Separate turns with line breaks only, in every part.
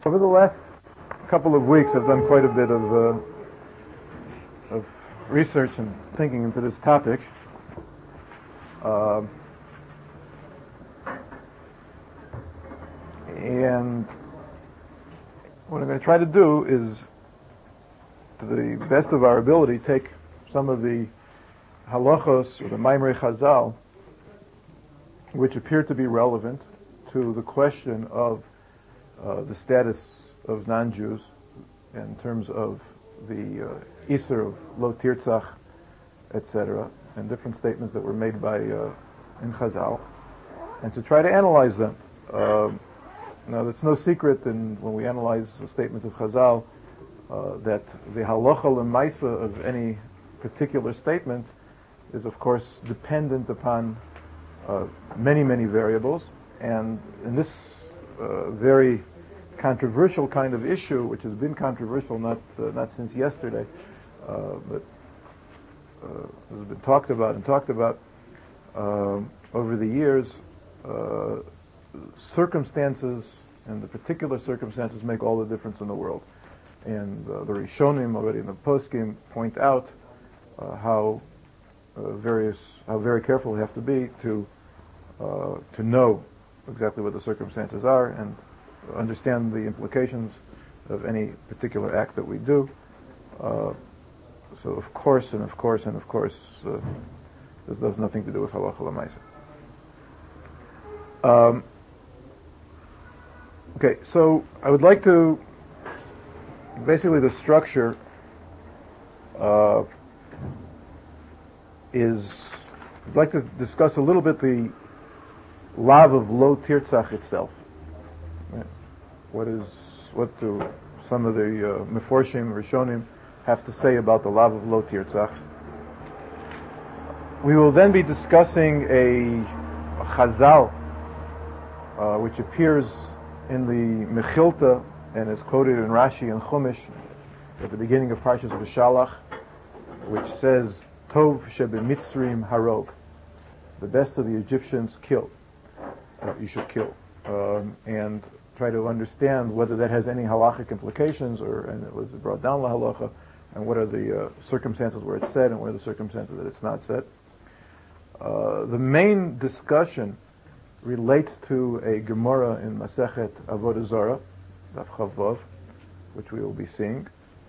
Over the last couple of weeks, I've done quite a bit of research and thinking into this topic. And what I'm going to try to do is, to the best of our ability, take some of the halachos or the Maimrei Chazal, which appear to be relevant to the question of the status of non-Jews in terms of the Isser of Lo Tirtzach, etc., and different statements that were made by in Chazal, and to try to analyze them. Now, it's no secret when we analyze the statements of Chazal that the halacha l'maisa of any particular statement is, of course, dependent upon many, many variables, and in this very controversial kind of issue, which has been controversial not since yesterday, but has been talked about over the years, circumstances, and the particular circumstances make all the difference in the world. And the Rishonim already in the poskim point out how very careful we have to be to know exactly what the circumstances are and understand the implications of any particular act that we do. So of course, this has nothing to do with halacha l'maisa. Okay, so I would like to, basically the structure I'd like to discuss a little bit the lav of Lo Tirtzach itself. Right? What do some of the Meforshim, Rishonim have to say about the lav of Lo Tirtzach? We will then be discussing a Chazal which appears in the Mechilta and is quoted in Rashi and Chumash at the beginning of Parshas V'Shalach, which says, Tov shebemitzrim harog, the best of the Egyptians kill. You should kill. And try to understand whether that has any halachic implications, and it was brought down la halacha, and what are the circumstances where it's said and what are the circumstances that it's not said. The main discussion relates to a Gemara in Masechet Avodah Zarah, Daf Chavav, which we will be seeing.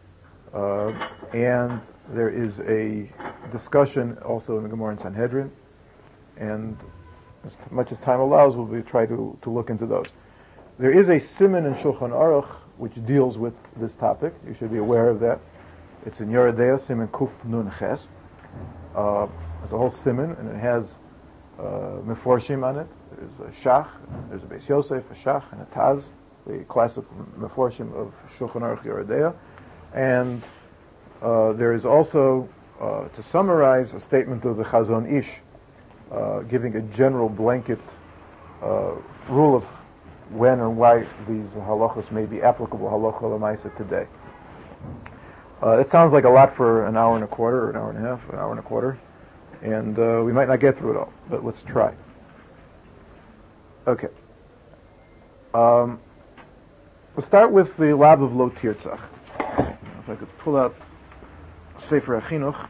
And there is a discussion also in the Gemara in Sanhedrin, and as much as time allows, we'll try to look into those. There is a siman in Shulchan Aruch which deals with this topic. You should be aware of that. It's in Yoreh De'ah, siman Kuf Nun Ches. It's a whole siman, and it has Meforshim on it. There's a Shach, there's a Beis Yosef, a Shach, and a Taz, the classic Meforshim of Shulchan Aruch Yoreh De'ah. And there is also, to summarize, a statement of the Chazon Ish, giving a general blanket rule of when or why these halachos may be applicable halacha l'maisa today. It sounds like a lot for an hour and a quarter, or an hour and a half, an hour and a quarter, and we might not get through it all, but let's try. Okay. We'll start with the lab of Lo Tirtzach. If I could pull out Sefer HaChinuch.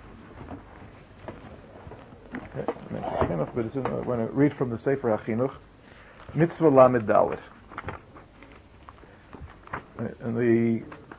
Okay, but it's I'm going to read from the Sefer HaChinuch. Mitzvah Lamed Dalet. And the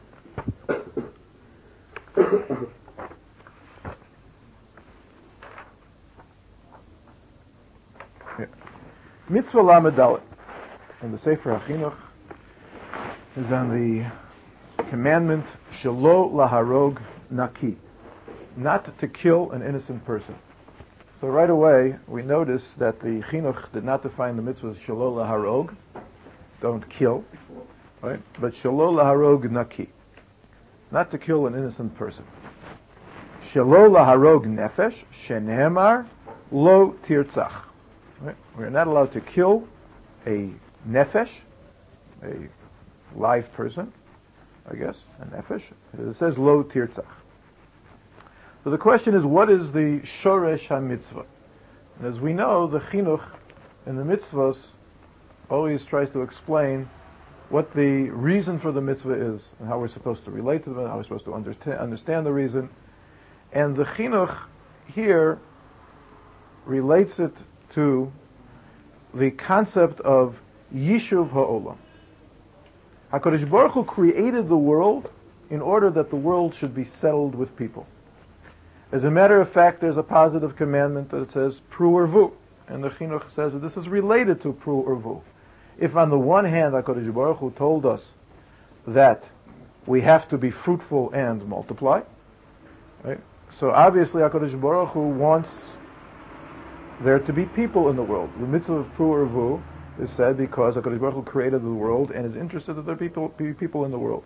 Mitzvah Lamed Dalet in the Sefer HaChinuch is on the commandment Shelo Laharog Naki, not to kill an innocent person. So right away we notice that the Chinuch did not define the mitzvah as Shelo Laharog, don't kill, right? But Shelo Laharog Naki, not to kill an innocent person. Shelo Laharog Nefesh Shenehemar Lo Tirtzach. Right? We're not allowed to kill a nefesh, a live person, I guess, a nefesh. It says Lo Tirtzach. So the question is, what is the shoresh ha-mitzvah? And as we know, the chinuch in the mitzvahs always tries to explain what the reason for the mitzvah is, and how we're supposed to relate to them, how we're supposed to understand the reason. And the chinuch here relates it to the concept of Yishuv Ha'olam. HaKadosh Baruch Hu created the world in order that the world should be settled with people. As a matter of fact, there's a positive commandment that says Pru Urvu, and the chinuch says that this is related to Pru Urvu. If on the one hand HaKadosh Baruch Hu told us that we have to be fruitful and multiply, right? So obviously HaKadosh Baruch Hu wants there to be people in the world. The mitzvah of Pru Urvu is said because HaKadosh Baruch Hu created the world and is interested that there be people in the world.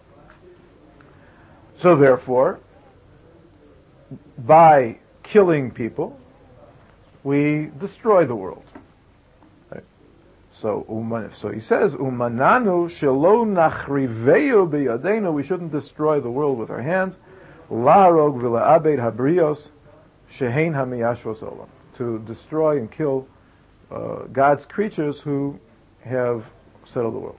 So therefore, by killing people, we destroy the world. Right? So he says, "Umananu shelo nachriveyu biyadenu." We shouldn't destroy the world with our hands. La'arog v'la'abed habrios shehein hamiyashvos olam. To destroy and kill God's creatures who have settled the world.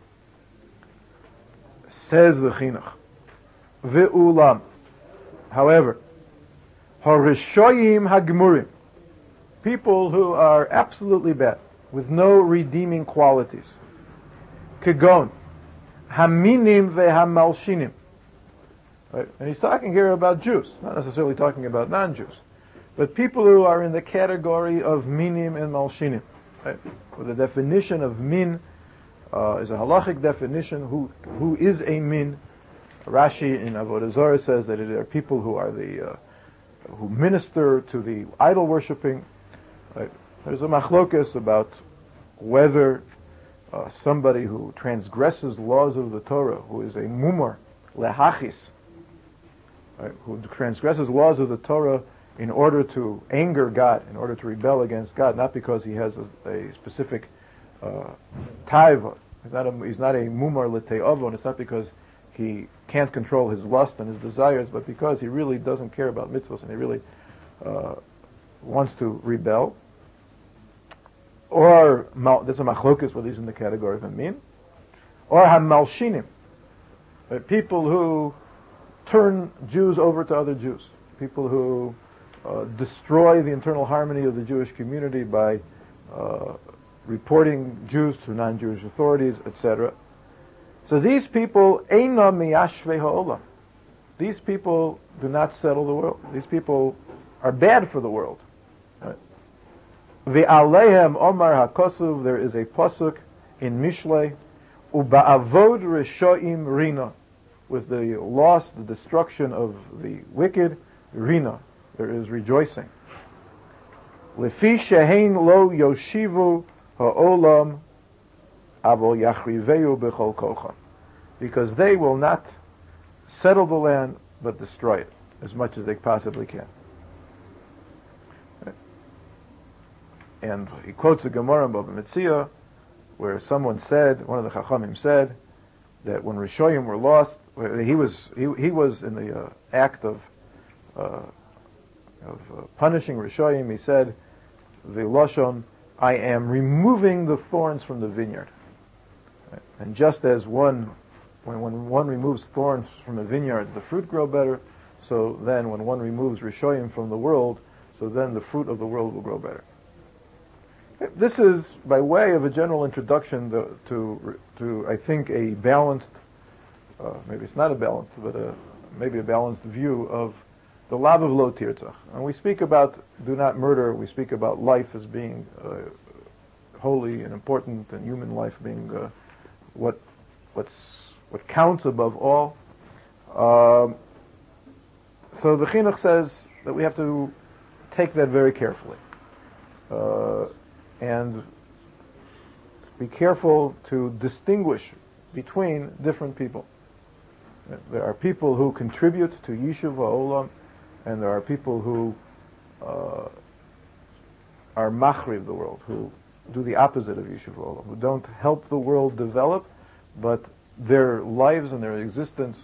Says the chinuch, ve'ulam. However, harishoyim hagmurim, people who are absolutely bad, with no redeeming qualities. Kegon, haminim ve'hamalshinim. Right? And he's talking here about Jews, not necessarily talking about non-Jews, but people who are in the category of minim and malshinim. Right? Well, the definition of min is a halachic definition. Who is a min? Rashi in Avodah Zarah says that it are people who are who minister to the idol worshipping. Right? There's a machlokas about whether somebody who transgresses laws of the Torah, who is a mumar lehachis, right? Who transgresses laws of the Torah in order to anger God, in order to rebel against God, not because he has a specific taiva. He's not a mumar l'te'avon. It's not because he can't control his lust and his desires, but because he really doesn't care about mitzvahs and he really wants to rebel. Or there's a machlokas where he's in the category of a min. Or hamalshinim, people who turn Jews over to other Jews, people who destroy the internal harmony of the Jewish community by reporting Jews to non-Jewish authorities, etc. So these people, eina miyashvei ha'olam. These people do not settle the world. These people are bad for the world. Ve'alehem omar hakosuv, there is a pasuk in Mishlei, uba'avod reshoim rina, with the loss, the destruction of the wicked, rina, there is rejoicing. Lefi shehein lo yoshivu ha'olam avo yachriveyu b'chol kocham, because they will not settle the land but destroy it as much as they possibly can. And he quotes a Gemara in Bava Metzia where someone said, one of the Chachamim said, that when Rishoyim were lost, he was in the act of punishing Rishoyim. He said, the Lashon, I am removing the thorns from the vineyard. Right? And just as when one removes thorns from a vineyard, the fruit grow better, so then when one removes Rishoyim from the world, so then the fruit of the world will grow better. This is by way of a general introduction to I think, a balanced, maybe it's not a balanced, but maybe a balanced view of the lav of lo tirtzach. And we speak about do not murder, we speak about life as being holy and important, and human life being what counts above all. So the chinuch says that we have to take that very carefully. And be careful to distinguish between different people. There are people who contribute to Yishuv HaOlam, and there are people who are machriv the world, who do the opposite of Yishuv HaOlam, who don't help the world develop, but their lives and their existence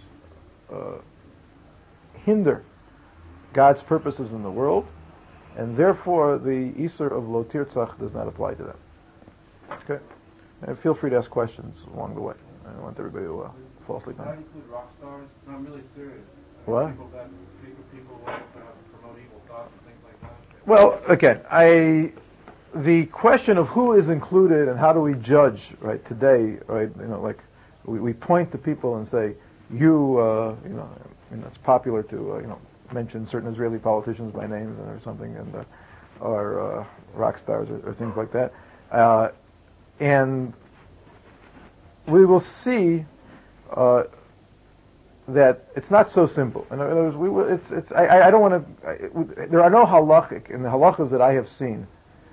hinder God's purposes in the world, and therefore the Isur of Lo Tirtzach does not apply to them. Okay? And feel free to ask questions along the way. I don't want everybody to fall asleep on
Does
it.
that include rock stars? No, I'm really serious.
What?
People like promote evil thoughts and things like that.
Well, again, the question of who is included and how do we judge, right, today, right, like we point to people and say, it's popular to, mention certain Israeli politicians by name or something, and or rock stars or things like that. And we will see that it's not so simple. In other words, I don't want to. There are no halachic in the halachas that I have seen.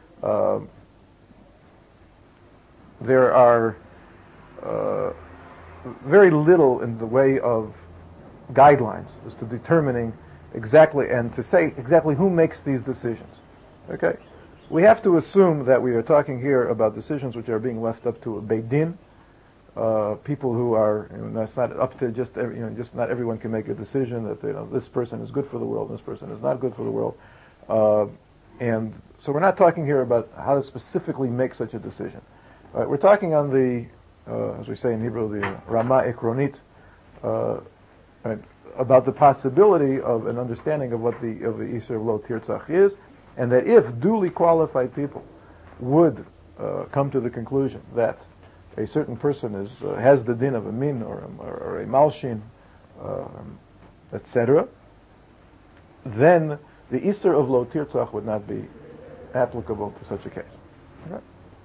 There are very little in the way of guidelines as to determining exactly and to say exactly who makes these decisions. Okay, we have to assume that we are talking here about decisions which are being left up to a Beit Din. People who are, that's not up to just not everyone can make a decision that this person is good for the world, and this person is not good for the world, and so we're not talking here about how to specifically make such a decision. We're talking on the, as we say in Hebrew, the Rama Ekronit, right, about the possibility of an understanding of what the Isur of Lo Tirtzach is, and that if duly qualified people would come to the conclusion that a certain person has the din of a min or a malshin, etc., then the Isur of Lo Tirtzach would not be applicable to such a case. Right?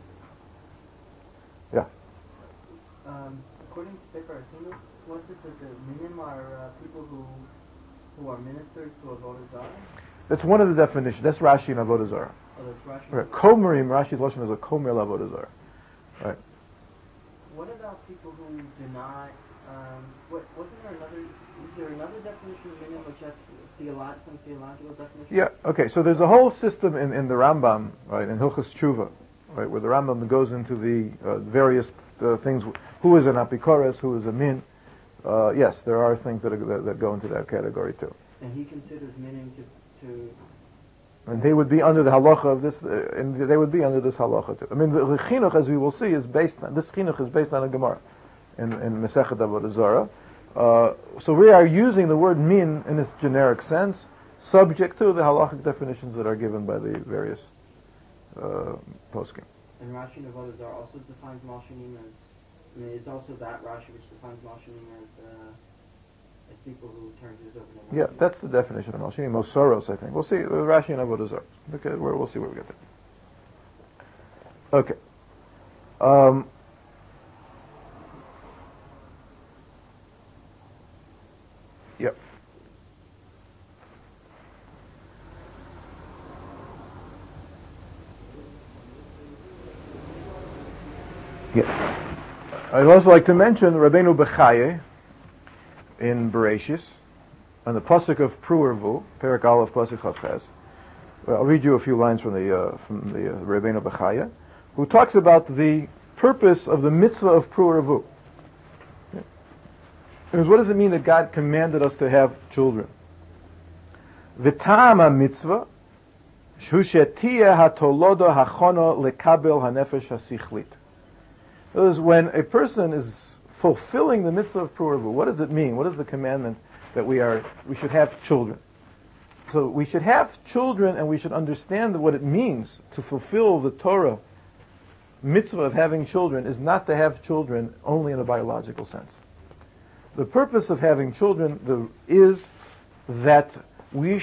Yeah.
According to Sefer HaChinuch, was it that the minim are people who are ministers to Avodah Zarah?
That's one of the definitions. That's Rashi and Avodah Zarah.
Oh, that's Rashi.
Right. Komerim, Rashi's lashon is a komer Avodah Zarah. Right.
What about people who deny? Wasn't there another? Is there another definition of minim which has some theological definition?
Yeah. Okay. So there's a whole system in the Rambam, right, in Hilchos Tshuva, right, where the Rambam goes into the various things. Who is an apikoros? Who is a min? Yes, there are things that go into that category too.
And he considers minim to.
And they would be under the halacha of this, and they would be under this halacha too. I mean, the chinuch, as we will see, is based on this chinuch is based on a Gemara in Masechet Avodah Zarah. So we are using the word min in its generic sense, subject to the halachic definitions that are given by the various poskim.
And Rashi and Avodah Zarah also defines malshinim as. I mean, it's also that Rashi which defines malshinim as people who turn Jews over to.
Yeah, that's the definition of malshinim. Mosoros, I think. We'll see Rashi and Avodah Zarah. Okay, we'll see where we get there. Okay. Yep. Yeah. I'd also like to mention Rabbeinu Bechaye in Bereshis, on the pasuk of Pruervu, Perek Aleph pasuk Chavches. I'll read you a few lines from the Rabbeinu Bechaye, who talks about the purpose of the mitzvah of Pruervu. Because what does it mean that God commanded us to have children? V'ta'am mitzvah shu she'tiyeh hatolodo hachono lekabel hanefesh hasichlit. That is, when a person is fulfilling the mitzvah of Pruervu, what does it mean? What is the commandment that we should have children? So we should have children, and we should understand what it means to fulfill the Torah mitzvah of having children is not to have children only in a biological sense. The purpose of having children is that we,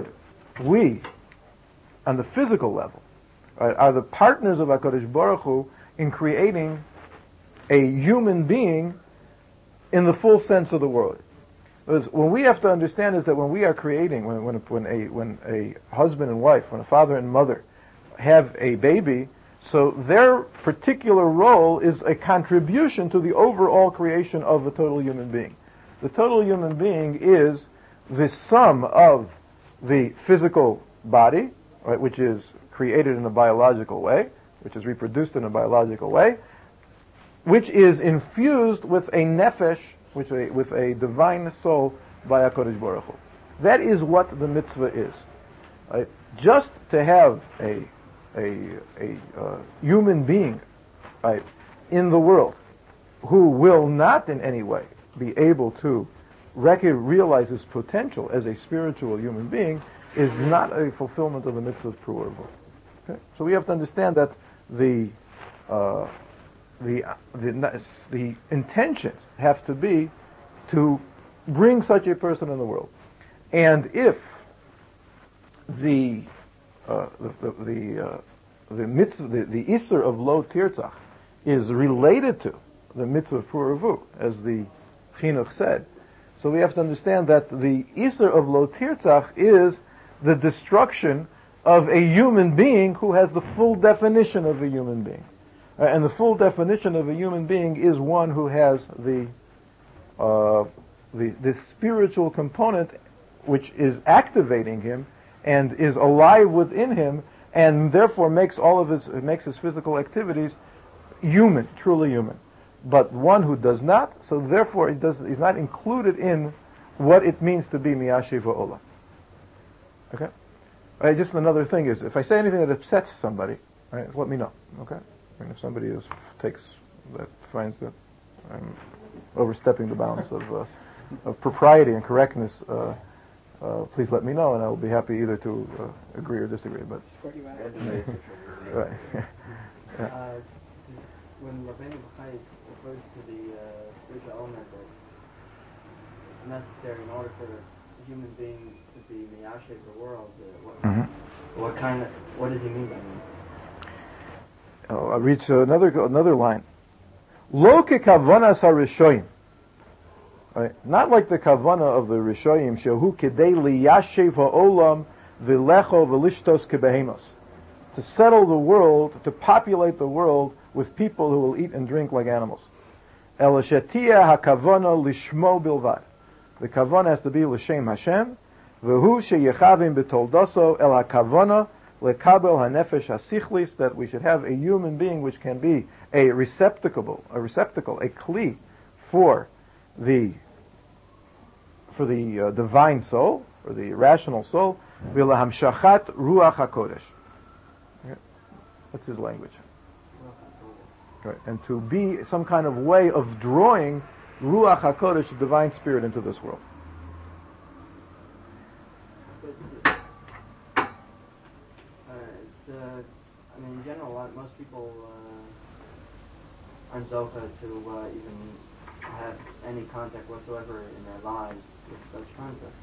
on the physical level, right, are the partners of HaKadosh Baruch Hu in creating a human being in the full sense of the word. Because what we have to understand is that when we are creating, when a husband and wife, when a father and mother have a baby, so their particular role is a contribution to the overall creation of a total human being. The total human being is the sum of the physical body, right, which is created in a biological way, which is reproduced in a biological way, which is infused with a nefesh, with a divine soul by HaKadosh Baruch Hu. That is what the mitzvah is. Right? Just to have a human being, right, in the world who will not in any way be able to realize his potential as a spiritual human being is not a fulfillment of the mitzvah of Pru U'Revu. Okay? So we have to understand that the intentions have to be to bring such a person in the world. And if the mitzvah, the Isser of Lo Tirtzach is related to the mitzvah of Pru U'Revu, as the Chinuch said, so we have to understand that the Isser of Lo Tirtzach is the destruction of a human being who has the full definition of a human being. And the full definition of a human being is one who has the spiritual component which is activating him and is alive within him, and therefore makes his physical activities human, truly human. But one who does not, so therefore he's not included in what it means to be Miyashiv Olam. Okay? Right, just another thing is, if I say anything that upsets somebody, right, let me know. Okay? And if somebody finds that I'm overstepping the bounds of propriety and correctness, please let me know, and I will be happy either to agree or disagree. But right. Yeah.
When Rabbeinu Bachai refers to the spiritual element that's necessary in order for a human being to be miyashiv the world, what does he mean by that?
I'll read another line. Lo ke kavanas harishoyim. Right? Not like the kavana of the Rishoyim, shehu kedei liyashiv ha'olam v'lecho v'lishtos kebehemos. To settle the world, to populate the world with people who will eat and drink like animals. El shetia hakavana lishmo bilvad. The kavana has to be l'shem Hashem. V'hu sheyechavim b'toldoso el hakavana lekabel hanefesh hasichlis, that we should have a human being which can be a receptacle, a kli for the divine soul, or the rational soul. V'lahamshachat ruach hakodesh. That's his language. Right. And to be some kind of way of drawing Ruach HaKodesh, the divine spirit, into this world.
In general, most people aren't zocha to even have any contact whatsoever in their lives with such concepts.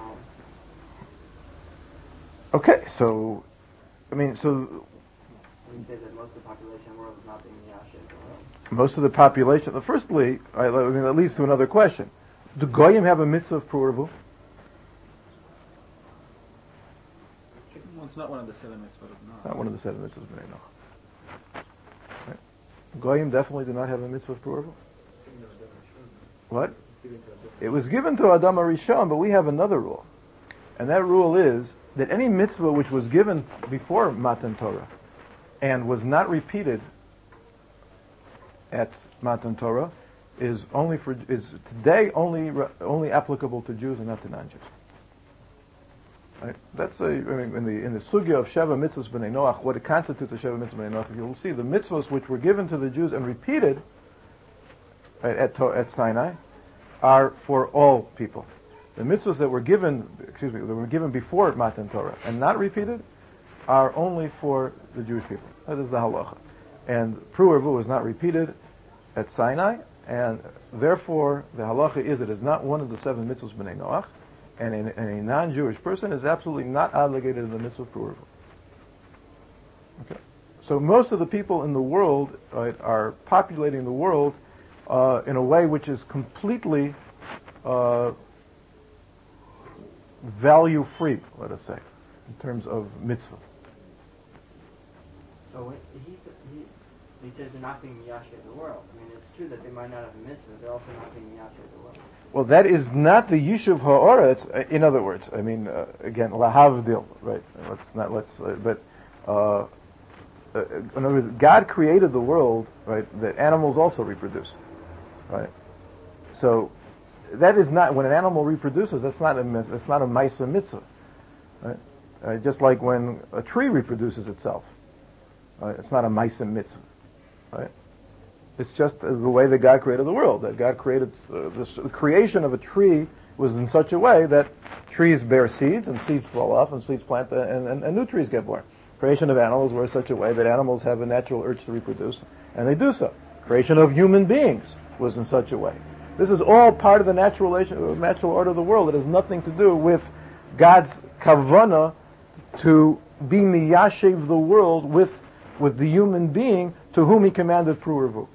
Okay, so
you say that most of the population in the world is not being miyashiv the world.
Most of the population. Firstly, that leads to another question: do goyim have a mitzvah of Pru U'Revu?
Well, it's not one of the 7 mitzvot of Noach.
Not one of the 7 mitzvahs of Bnei Noach. Right. Goyim definitely do not have a mitzvah of Pru U'Revu. What? It was given to Adam HaRishon, but we have another rule, and that rule is that any mitzvah which was given before Matan Torah and was not repeated at Matan Torah is today only applicable to Jews and not to non-Jews. Right? That's in the sugya of Sheva mitzvahs b'nei Noach, what it constitutes a Sheva mitzvah b'nei Noach. You'll see the mitzvahs which were given to the Jews and repeated at Sinai are for all people. The mitzvahs that were given before Matan Torah and not repeated are only for the Jewish people. That is the halacha. And Pru U'Revu was not repeated at Sinai, and therefore the halacha is it is not one of the 7 mitzvahs b'nei Noach, and a non-Jewish person is absolutely not obligated in the mitzvah of Pru U'Revu. Okay. So most of the people in the world are populating the world in a way which is completely value-free, let us say, in terms of mitzvah.
So he says they're not being miyashiv the world. I mean, it's true that they might not have a mitzvah, they're also not being miyashiv the world.
Well, that is not the Yishuv Ha'oretz. In other words, I mean, again, lahavdil, right? In other words, God created the world, right, that animals also reproduce, right? So that is not, when an animal reproduces, that's not a Maisa mitzvah, right? Just like when a tree reproduces itself, right? It's not a Maisa mitzvah, right? It's just the way that God created the world. That God created the creation of a tree was in such a way that trees bear seeds, and seeds fall off, and seeds plant, and new trees get born. Creation of animals were in such a way that animals have a natural urge to reproduce, and they do so. Creation of human beings was in such a way. This is all part of the natural order of the world. It has nothing to do with God's kavanah to be miyashiv the world with the human being to whom He commanded pru'urvu.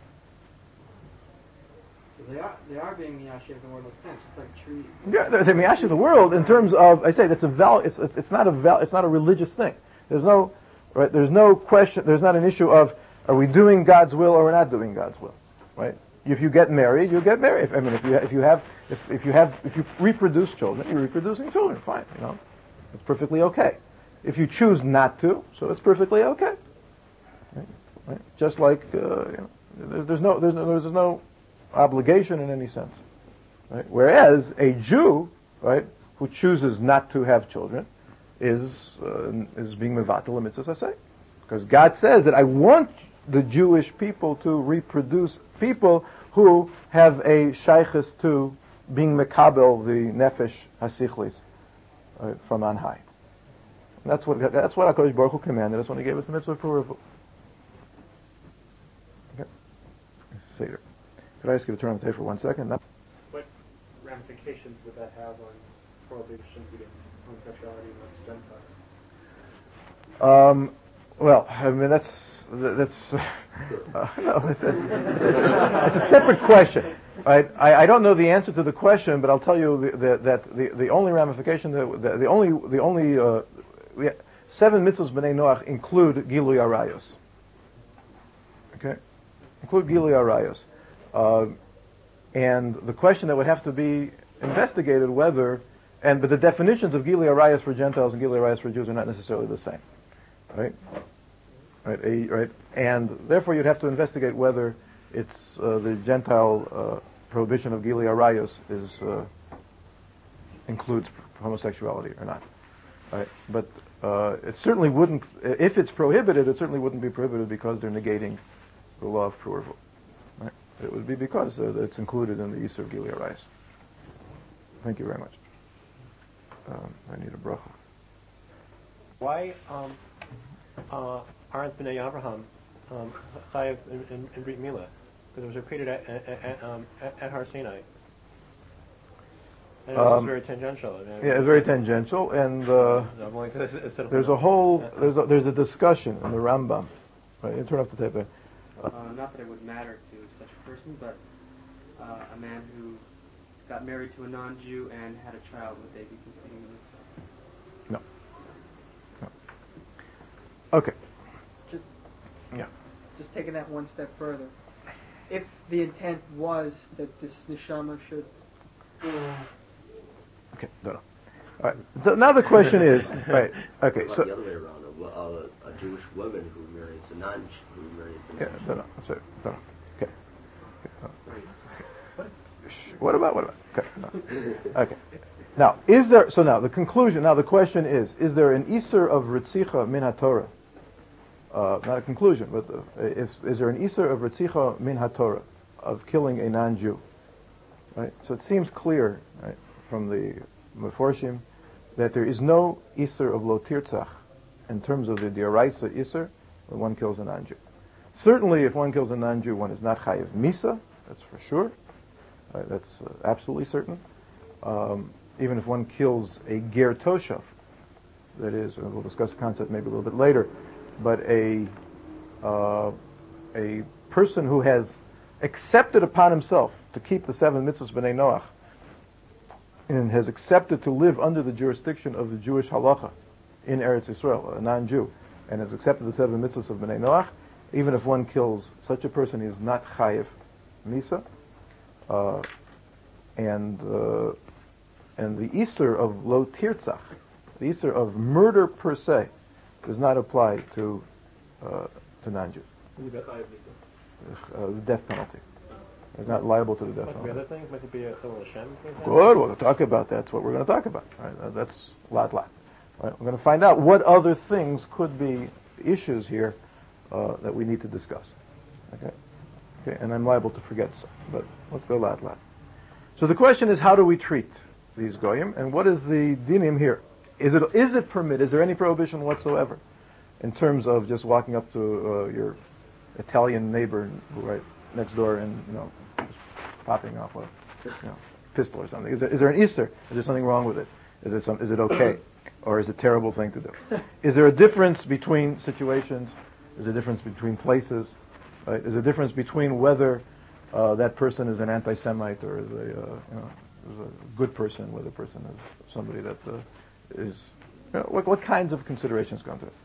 They are being miyashiv in one of those sense. It's like trees.
Yeah, they're miyashiv the world in terms of, I say, that's it's not a religious thing. There's no question. There's not an issue of are we doing God's will or we're not doing God's will, right? If you get married, you get married. If you reproduce children, you're reproducing children. Fine, it's perfectly okay. If you choose not to, so it's perfectly okay. Right? Just like there's no obligation in any sense. Right? Whereas a Jew, right, who chooses not to have children, is being mevatel a mitzvah saseh, because God says that I want the Jewish people to reproduce people who have a shaykhus to being mekabel the nefesh hasichlis from on high. And that's what HaKadosh Baruch Hu commanded us when He gave us the mitzvah of pru'urvu. Okay, Seder. Could I ask you to turn on the tape for 1 second? No?
What ramifications would that have on prohibitions against homosexuality amongst Gentiles?
Well, I mean that's no, it's a separate question. Right? I don't know the answer to the question, but I'll tell you that the only ramification, the only 7 mitzvahs b'nei Noach include Gilui Arayos. Okay, include Gilui Arayos, and the question that would have to be investigated but the definitions of Gilui Arayos for Gentiles and Gilui Arayos for Jews are not necessarily the same, right? Right, and therefore you'd have to investigate whether it's the Gentile prohibition of Gilui Arayos includes homosexuality or not. Right, but it certainly wouldn't. If it's prohibited, it certainly wouldn't be prohibited because they're negating the law of pru'urvu. Right, it would be because it's included in the Yisur of Gilui Arayos. Thank you very much. I need a bracha.
Why aren't Bnei Avraham chayav in Brit Milah? Because it was created at Har Sinai. And it was very tangential.
Yeah, very tangential, and there's a discussion in the Rambam. Right, you turn off the tape there.
Not that it would matter to such a person, but a man who got married to a non-Jew and had a child, would they be completing the mitzvah?
No. Okay.
Just taking that one step further. If the intent was that this neshama should...
Okay, no. All right. So now the question is, right? Okay,
so the other way around, a Jewish woman who marries a non-Jew,
Yeah, no. Sorry, no. Okay. What about? Okay. No. Okay. Now, the conclusion? Now, the question is there an Isur of Ritzicha min HaTorah? Not a conclusion, but is there an Isur of Ritzicha min HaTorah, of killing a non-Jew? Right. So it seems clear, right, from the Meforshim that there is no Isur of Lo Tirtzach in terms of the Dioraisa Isur when one kills a non-Jew. Certainly, if one kills a non-Jew, one is not Chayiv Misa. That's for sure. Right, that's absolutely certain. Even if one kills a Ger Toshav, that is, and we'll discuss the concept maybe a little bit later, but a person who has accepted upon himself to keep the 7 mitzvahs b'nei Noach and has accepted to live under the jurisdiction of the Jewish halacha in Eretz Yisrael, a non-Jew, and has accepted the 7 mitzvahs of b'nei Noach, even if one kills such a person, he is not chayiv misa, and the Isur of lo tirtzach, the Isur of murder per se, does not apply to non-Jews. The death penalty. It's not liable to the death penalty.
The other things, might it be a Chilul Hashem?
Good, we'll talk about that. That's what we're going to talk about. Right? That's lot. Right? We're going to find out what other things could be issues here that we need to discuss. Okay. Okay, and I'm liable to forget some, but let's go lat. So the question is, how do we treat these goyim, and what is the dinim here? Is it permitted? Is there any prohibition whatsoever in terms of just walking up to your Italian neighbor right next door and just popping off a pistol or something? Is there an isser? Is there something wrong with it? Is it okay, or is it a terrible thing to do? Is there a difference between situations? Is there a difference between places? Right? Is there a difference between whether that person is an anti-Semite or is a good person, whether a person is somebody that is what kinds of considerations go into it?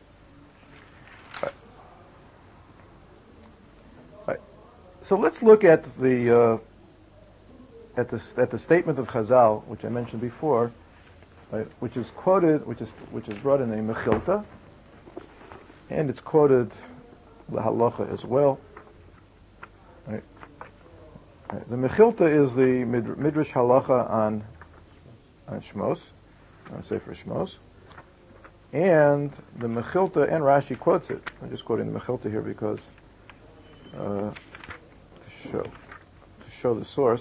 Right. So let's look at the statement of Chazal, which I mentioned before, right, which is quoted, which is brought in a Mechilta, and it's quoted the Halacha as well. Right. Right. The Mechilta is the Midrash Halacha on Shmos, on Sefer Shmos, and the Mechilta and Rashi quotes it. I'm just quoting the Mechilta here because to show the source.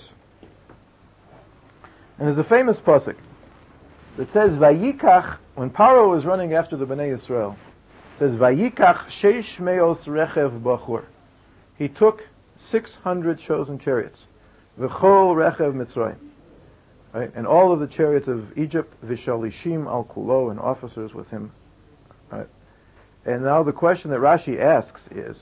And there's a famous pasuk that says, "Vayikach," when Paro was running after the Bnei Yisrael, it says, "Vayikach sheish meos rechev bachur." He took 600 chosen chariots, v'chol rechev Mitzrayim, right, and all of the chariots of Egypt, v'shalishim al kulo, and officers with him, right. And now the question that Rashi asks is,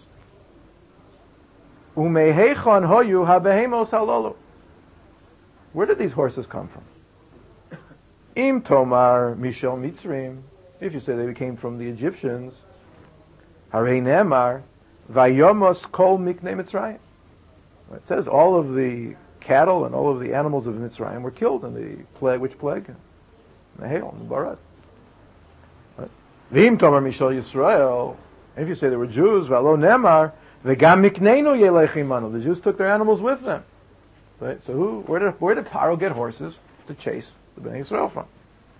"Umehechon hoyu habehemos halolo." Where did these horses come from? Im tomar mishel mitzrim. If you say they came from the Egyptians, harei nemar vayomos kol miknei Mitzrayim. It says all of the cattle and all of the animals of Mitzrayim were killed in the plague. Which plague? The hail, the barat. V'im tomar mishel Yisrael. If you say they were Jews, v'alo nemar v'gam mikneinu yelechim manu. The Jews took their animals with them. Right? So where did Paro get horses to chase the Bnei Yisrael from?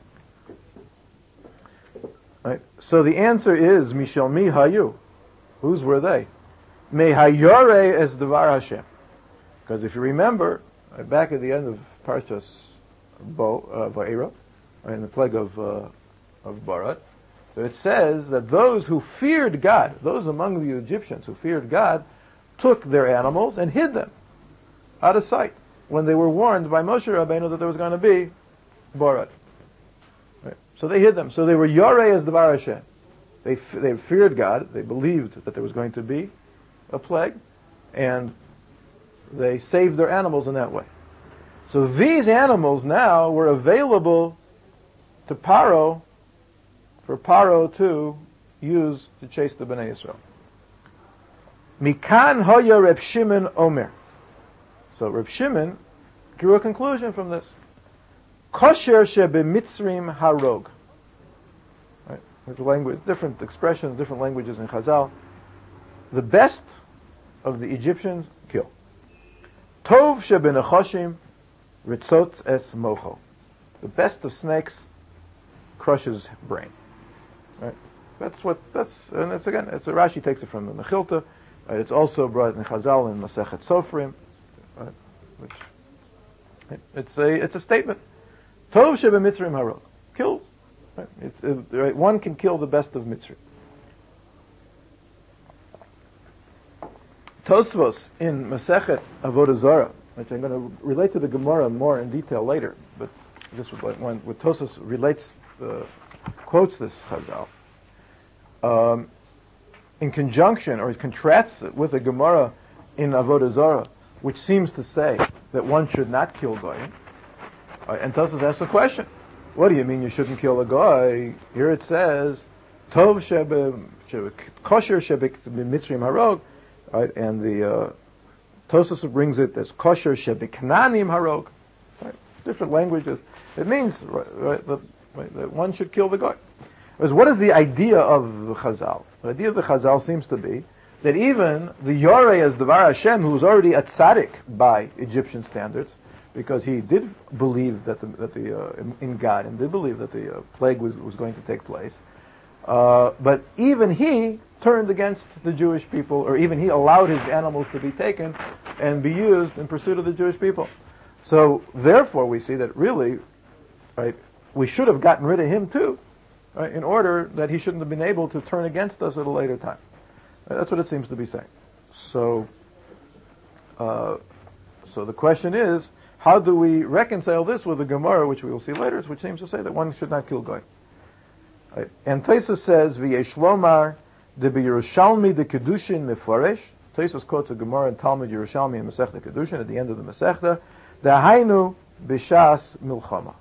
Right? So the answer is Mishel Mi Hayu. Whose were they? Me Hayore es Devar Hashem. Because if you remember, back at the end of Parshas Va'era, in the plague of Barat, it says that those who feared God, those among the Egyptians who feared God, took their animals and hid them out of sight when they were warned by Moshe Rabbeinu that there was going to be Barat. Right? So they hid them. So they were Yorei as Devar Hashem. They feared God. They believed that there was going to be a plague, and they saved their animals in that way. So these animals now were available to Paro, for Paro to use to chase the Bnei Yisrael. Mikan hoya Reb Shimon Omer. So Reb Shimon drew a conclusion from this. Kosher shebemitzrim harog. Right? There's language, different expressions, different languages in Chazal. The best of the Egyptians kill. Tov shebenechoshim ritzot es mocho. The best of snakes crushes brain. Right? And it's a Rashi takes it from the Mechilta. Right? It's also brought in Chazal in Masechet Sofrim. Right? Which it's a statement. Tov shebemitzrim harog. Kills. Right? One can kill the best of Mitzrim. Tosfos in Masechet Avodah Zarah, which I'm going to relate to the Gemara more in detail later, but this was when Tosfos quotes this Chazal in conjunction, or contrasts it with a Gemara in Avodah Zarah, which seems to say that one should not kill goyim. And Tosfos asks a question: what do you mean you shouldn't kill a goy? Here it says, "Tov kosher mitzrim harog," right? And the Tosfos brings it as kosher shebeknanim harog. Right? Different languages. It means that one should kill the goy. Because what is the idea of the Chazal? The idea of the Chazal seems to be that even the Yorei as Devar Hashem, who was already a tzaddik by Egyptian standards, because he did believe that in God and did believe that the plague was going to take place, But even he turned against the Jewish people, or even he allowed his animals to be taken and be used in pursuit of the Jewish people. So therefore we see that really, right, we should have gotten rid of him too, right, in order that he shouldn't have been able to turn against us at a later time. That's what it seems to be saying. So the question is, how do we reconcile this with the Gemara, which we will see later, which seems to say that one should not kill Goy? Right. And Tosfos says, "V'yesh lomar de b'Yerushalmi de Kedushin mefaresh." Tosfos quotes a Gemara in Talmud Yerushalmi and Masechta Kedushin at the end of the Masechta, "Dahainu b'shas milchama."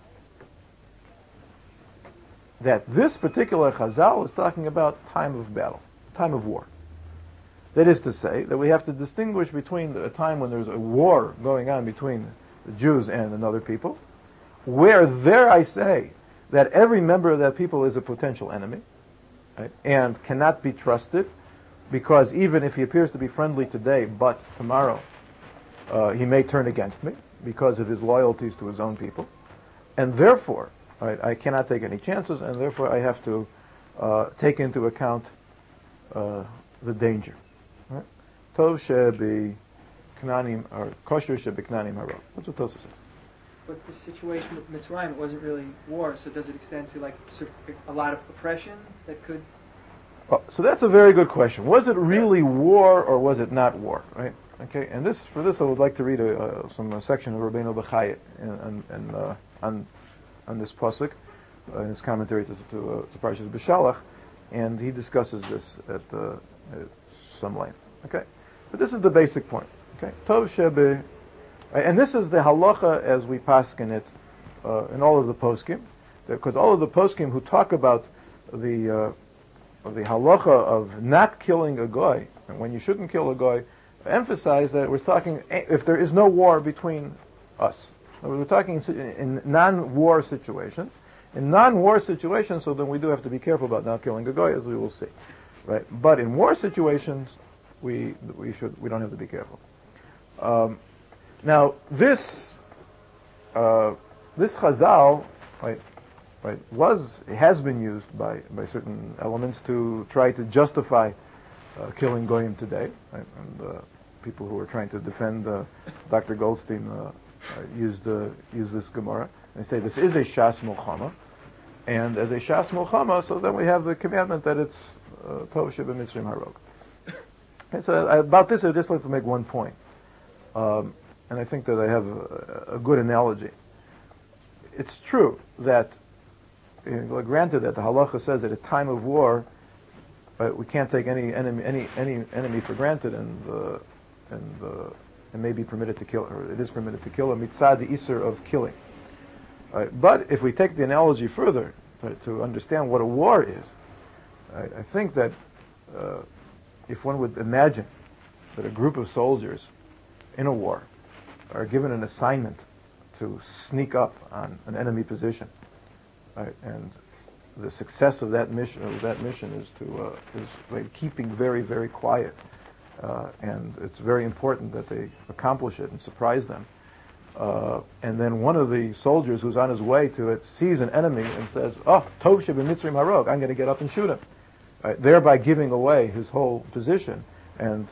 That this particular Chazal is talking about time of battle, time of war. That is to say, that we have to distinguish between a time when there's a war going on between the Jews and another people, where there I say that every member of that people is a potential enemy, right, and cannot be trusted, because even if he appears to be friendly today, but tomorrow he may turn against me because of his loyalties to his own people, and therefore, right, I cannot take any chances, and therefore I have to take into account the danger. Right? Tov shebi knanim or kosher shebi knanim haro. That's what Tosfos says.
But the situation with Mitzrayim wasn't really war, so does it extend to like a lot of oppression that could?
Well, so that's a very good question. Was it really war or was it not war? Right? Okay. And for this I would like to read some section of Rabbeinu Bechaya on this pasuk in his commentary to Parshas B'Shalach, and he discusses this at some length. Okay. But this is the basic point. Okay. Tov shebe. And this is the halacha as we paskin it in all of the poskim, because all of the poskim who talk about the halacha of not killing a goy, and when you shouldn't kill a goy, emphasize that we're talking if there is no war between us. We're talking in non-war situations. In non-war situations, so then we do have to be careful about not killing a goy, as we will see, right? But in war situations, we don't have to be careful. Now, this Chazal, has been used by certain elements to try to justify killing goyim today, right? And people who are trying to defend Dr. Goldstein use this Gemara. They say this is a Shas Milchama, and as a Shas Milchama, so then we have the commandment that it's Tov Sheba Mitzrim Harog. And so about this, I'd just like to make one point. And I think that I have a good analogy. It's true that, granted that the halacha says at a time of war, we can't take any enemy for granted, and may be permitted to kill, or it is permitted to kill, a mitzvah the iser of killing. But if we take the analogy further to understand what a war is, I think that if one would imagine that a group of soldiers in a war are given an assignment to sneak up on an enemy position, right? And the success of that mission is keeping very, very quiet, and it's very important that they accomplish it and surprise them. And then one of the soldiers who's on his way to it sees an enemy and says, "Oh, Tov Sheba Mitzrim Harog, I'm going to get up and shoot him," right? Thereby giving away his whole position and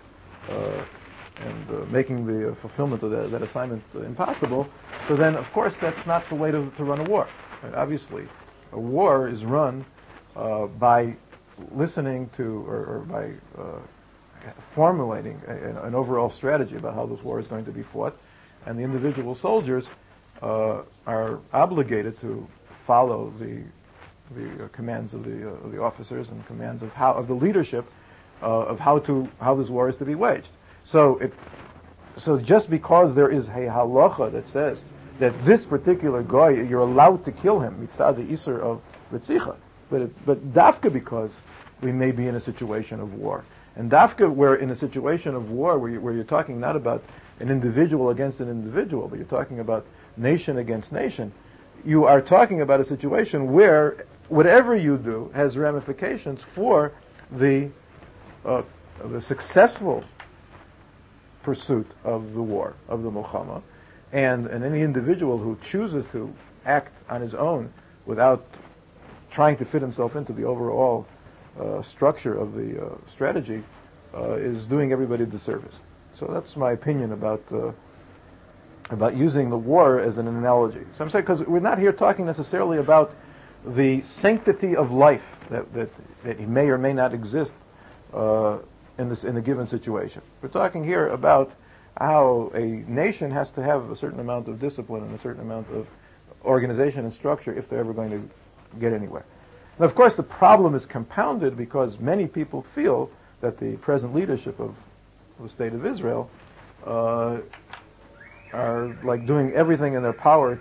making the fulfillment of that assignment impossible. So then, of course, that's not the way to run a war. Right? Obviously, a war is run by listening to or by formulating an overall strategy about how this war is going to be fought, and the individual soldiers are obligated to follow the commands of the officers and commands of the leadership of how this war is to be waged. So just because there is a halacha that says that this particular guy, you're allowed to kill him, mitzvah the iser of Ritzicha, but dafka because we may be in a situation of war. And dafka, we're in a situation of war where you're talking not about an individual against an individual, but you're talking about nation against nation. You are talking about a situation where whatever you do has ramifications for the successful pursuit of the war, of the Milchama, and any individual who chooses to act on his own without trying to fit himself into the overall structure of the strategy is doing everybody a disservice. So that's my opinion about using the war as an analogy. So I'm saying, because we're not here talking necessarily about the sanctity of life that may or may not exist in a given situation. We're talking here about how a nation has to have a certain amount of discipline and a certain amount of organization and structure if they're ever going to get anywhere. And of course, the problem is compounded because many people feel that the present leadership of the State of Israel are like doing everything in their power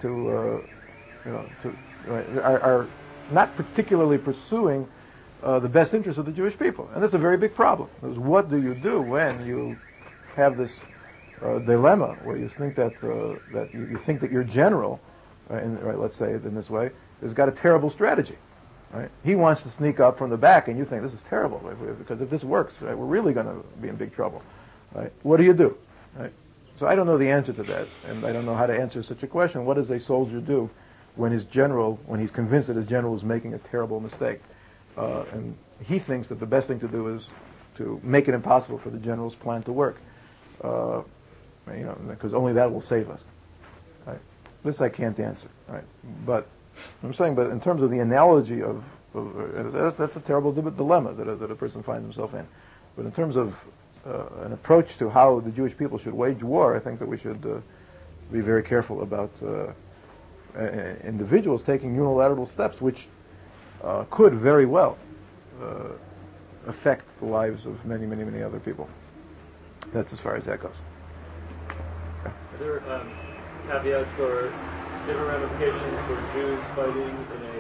are not particularly pursuing the best interests of the Jewish people, and that's a very big problem. Because what do you do when you have this dilemma where you think that you think that your general, let's say it in this way, has got a terrible strategy. Right? He wants to sneak up from the back, and you think this is terrible because if this works, right, we're really going to be in big trouble. Right? What do you do? Right? So I don't know the answer to that, and I don't know how to answer such a question. What does a soldier do when he's convinced that his general is making a terrible mistake, and he thinks that the best thing to do is to make it impossible for the general's plan to work, because only that will save us. Right? This I can't answer. Right? But I'm saying, but in terms of the analogy of that's a terrible dilemma that a person finds himself in. But in terms of an approach to how the Jewish people should wage war, I think that we should be very careful about individuals taking unilateral steps which could very well affect the lives of many, many, many other people. That's as far as that goes.
Are there caveats or different ramifications for Jews fighting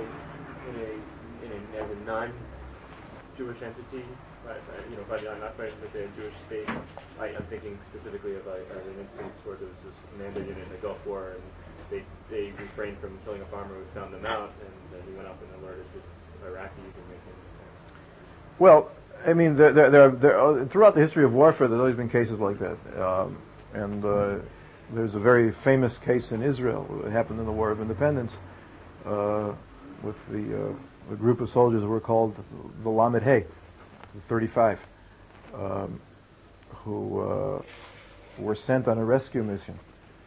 as a non-Jewish entity? Not fighting for, say, a Jewish state. I'm thinking specifically of an instance where there was this commander unit in the Gulf War, and they refrained from killing a farmer who found them out, and then he went up and alerted the Iraqis and making.
Well, I mean, there throughout the history of warfare, there's always been cases like that, and there's a very famous case in Israel. It happened in the War of Independence with the group of soldiers who were called the Lamed Hey, the 35, who were sent on a rescue mission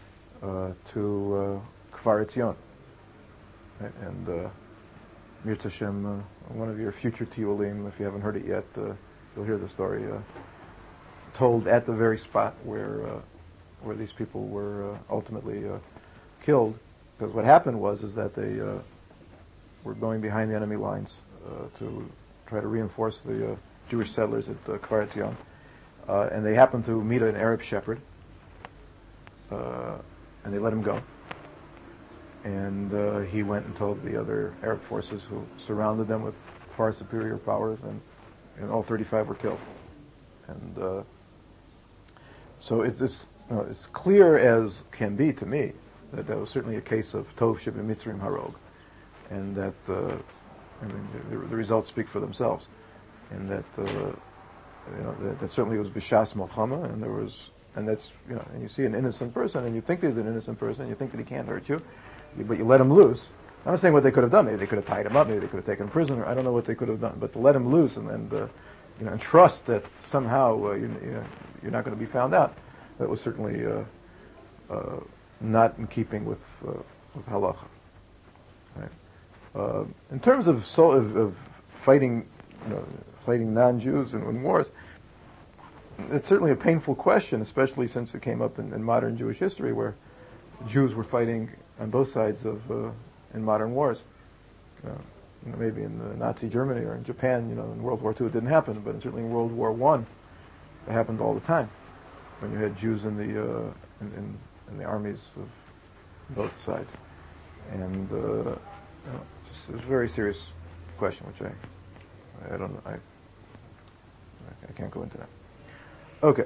to Kfar Etzion. And Mirta Hashem, one of your future Tiulim, if you haven't heard it yet, you'll hear the story told at the very spot where these people were ultimately killed. Because what happened was that they were going behind the enemy lines to try to reinforce the Jewish settlers at Kfar Etzion, and they happened to meet an Arab shepherd, and they let him go. And he went and told the other Arab forces who surrounded them with far superior powers, and all 35 were killed. And so it's clear as can be to me that was certainly a case of Tov Shebemitzrim Harog, and that the results speak for themselves, and that that certainly was B'Shas Milchama, and that's and you see an innocent person, and you think there's an innocent person, and you think that he can't hurt you, but you let him loose. I'm not saying what they could have done. Maybe they could have tied him up. Maybe they could have taken him prisoner. I don't know what they could have done. But to let him loose and trust that somehow you're not going to be found out, that was certainly not in keeping with halacha. Right? In terms of fighting, fighting non-Jews in wars, it's certainly a painful question, especially since it came up in modern Jewish history, where Jews were fighting on both sides of in modern wars. Maybe in Nazi Germany or in Japan, in World War II it didn't happen, but certainly in World War I it happened all the time when you had Jews in the armies of both sides, and it's a very serious question, which I don't know. I can't go into that. Okay.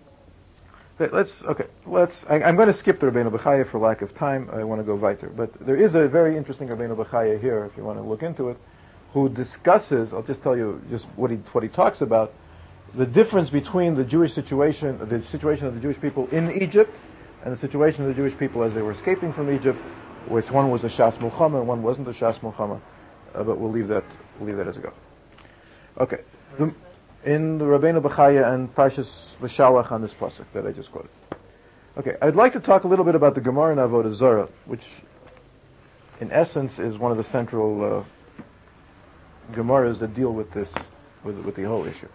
I'm going to skip the Rabbeinu Bechaya for lack of time. I want to go weiter. But there is a very interesting Rabbeinu Bechaya here, if you want to look into it, who discusses, I'll just tell you just what he talks about, the difference between the situation of the Jewish people in Egypt and the situation of the Jewish people as they were escaping from Egypt, which one was a Shas Milchama and one wasn't a Shas Milchama. But we'll leave that as it goes. Okay. In the Rabbeinu Bechaya and Parshas V'Shalach on this pasuk that I just quoted. Okay, I'd like to talk a little bit about the Gemara in Avodah Zarah, which, in essence, is one of the central Gemaras that deal with this, with the whole issue.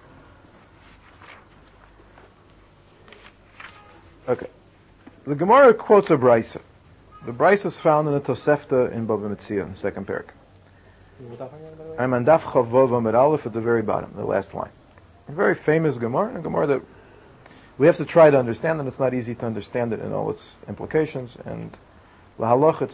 Okay, the Gemara quotes a brisa. The brisa is found in the Tosefta in Bava Metzia, in the second parak. I'm on Daf Chavav Amud Aleph at the very bottom, the last line. A very famous Gemara, a Gemara that we have to try to understand, and it's not easy to understand it in all its implications. And lahalach,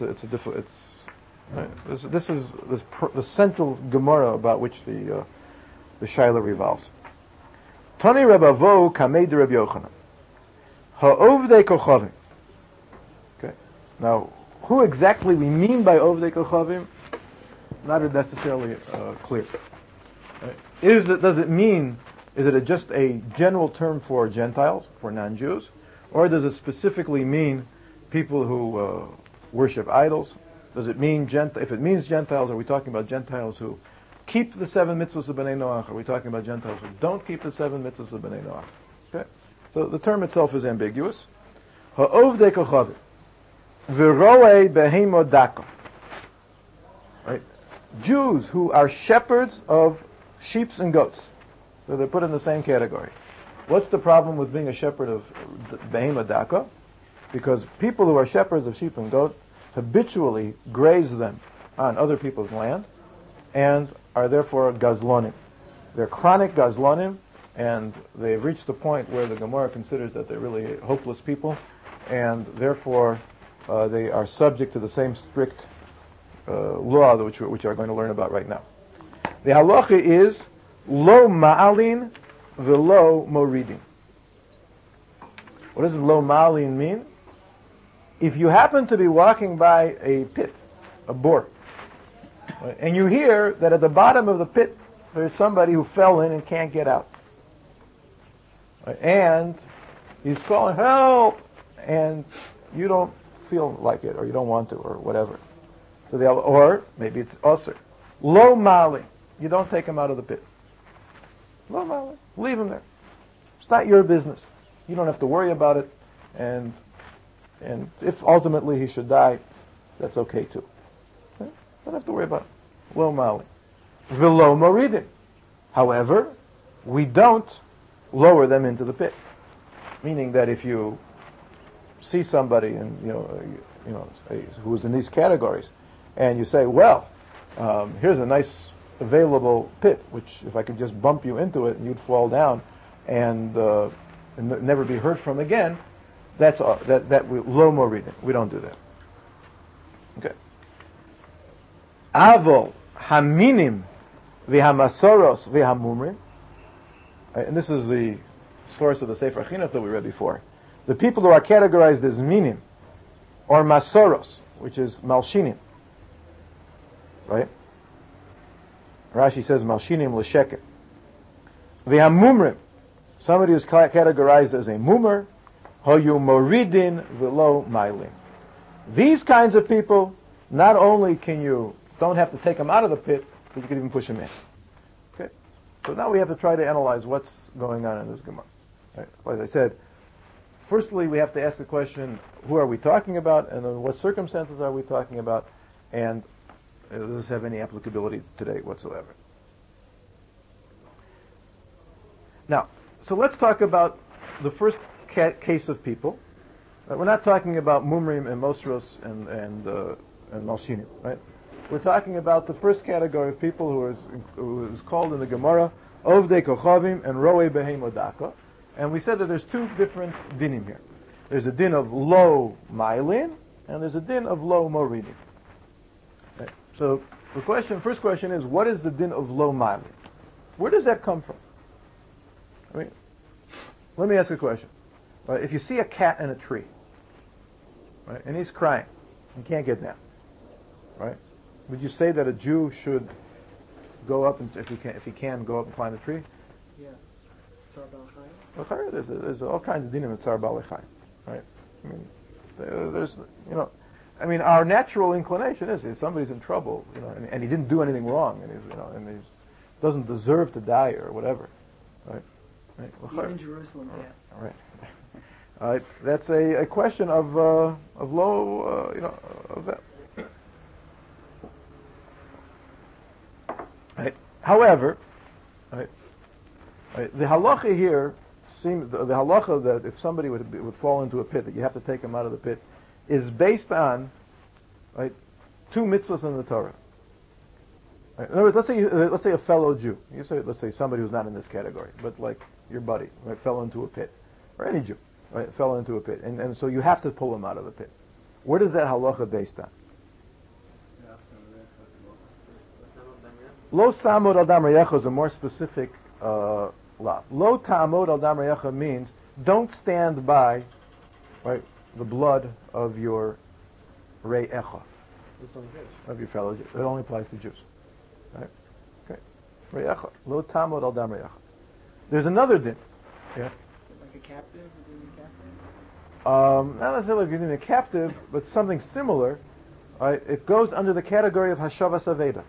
this is the central Gemara about which the Shaila revolves. Tani Rabavo Kamei de Rabbi Yochanan Ha'ovdei Kochavim. Okay. Now, who exactly we mean by Ovdei Kochavim? Not necessarily clear. Right? Is it just a general term for Gentiles, for non-Jews, or does it specifically mean people who worship idols? Does it mean if it means Gentiles, are we talking about Gentiles who keep the 7 mitzvahs of Bnei Noach? Are we talking about Gentiles who don't keep the 7 mitzvahs of Bnei Noach? Okay, so the term itself is ambiguous. Ha'ovdei kochavim v'roei behemot daka. Right, Jews who are shepherds of sheep and goats. So they're put in the same category. What's the problem with being a shepherd of behemot daka? Because people who are shepherds of sheep and goats habitually graze them on other people's land and are therefore gazlonim. They're chronic gazlonim, and they've reached the point where the Gemara considers that they're really hopeless people, and therefore they are subject to the same strict law which we are going to learn about right now. The halacha is lo ma'alin v'lo moridin. What does lo ma'alin mean? If you happen to be walking by a pit, a bore, right, and you hear that at the bottom of the pit there's somebody who fell in and can't get out, right, and he's calling help, and you don't feel like it, or you don't want to, or whatever. So or maybe it's usher. Lo mali. You don't take him out of the pit. Lo mali. Leave him there. It's not your business. You don't have to worry about it. And if ultimately he should die, that's okay too. Okay? Don't have to worry about it. Lo mali. V'lo moridin. However, we don't lower them into the pit. Meaning that if you see somebody who is in these categories, and you say, well, here's a nice available pit, which if I could just bump you into it and you'd fall down and never be heard from again, that's lo moridin. We don't do that. Okay. Avol haminim v'hamasoros v'hamumrim. And this is the source of the Sefer Chinuch that we read before. The people who are categorized as minim or masoros, which is malshinim, right? Rashi says malshinim l'sheket. V'hamumrim, somebody who's categorized as a mummer, hoyu moridin v'lo mailin. These kinds of people, not only don't have to take them out of the pit, but you can even push them in. Okay? So now we have to try to analyze what's going on in this Gemara. Right? As I said, firstly we have to ask the question, who are we talking about, and in what circumstances are we talking about, and does this have any applicability today whatsoever? Now, so let's talk about the first case of people. We're not talking about mumrim and mosros and malshinim, right? We're talking about the first category of people who is called in the Gemara ovdei kochavim and roei behemot daka, and we said that there's two different dinim here. There's a din of lo mailin, and there's a din of lo moridin. Okay. So the first question is, what is the din of lo mailin? Where does that come from? I mean, let me ask a question. If you see a cat in a tree, right, and he's crying, he can't get down, right? Would you say that a Jew should go up and, if he can, go up and climb the tree?
Yeah. Tsar Balachayim?
There's all kinds of dinim with Tsar Balachayim, right? I mean, our natural inclination is if somebody's in trouble, and he didn't do anything wrong, and doesn't deserve to die or whatever, right? Right.
Even in Jerusalem, yes.
All right. That's a question of low, of that. Right. However, right, the halacha here seems the halacha that if somebody would fall into a pit, that you have to take him out of the pit, is based on, right, two mitzvahs in the Torah. Right. In other words, let's say a fellow Jew. Let's say somebody who's not in this category, but like your buddy, right, fell into a pit, or any Jew, right, fell into a pit, and so you have to pull him out of the pit. What is that halacha based on? Lo samod al dam reyecha is a more specific law. Lo ta'amod al dam reyecha means don't stand by, right, the blood of your reyecha, of your fellow Jew. It only applies to Jews. Right? Okay. Reyecha. Lo ta'amod al dam reyecha. There's another din. Yeah.
Like a captive? Captive?
Not necessarily if you're doing a captive, but something similar. Right? It goes under the category of hashavas aveda.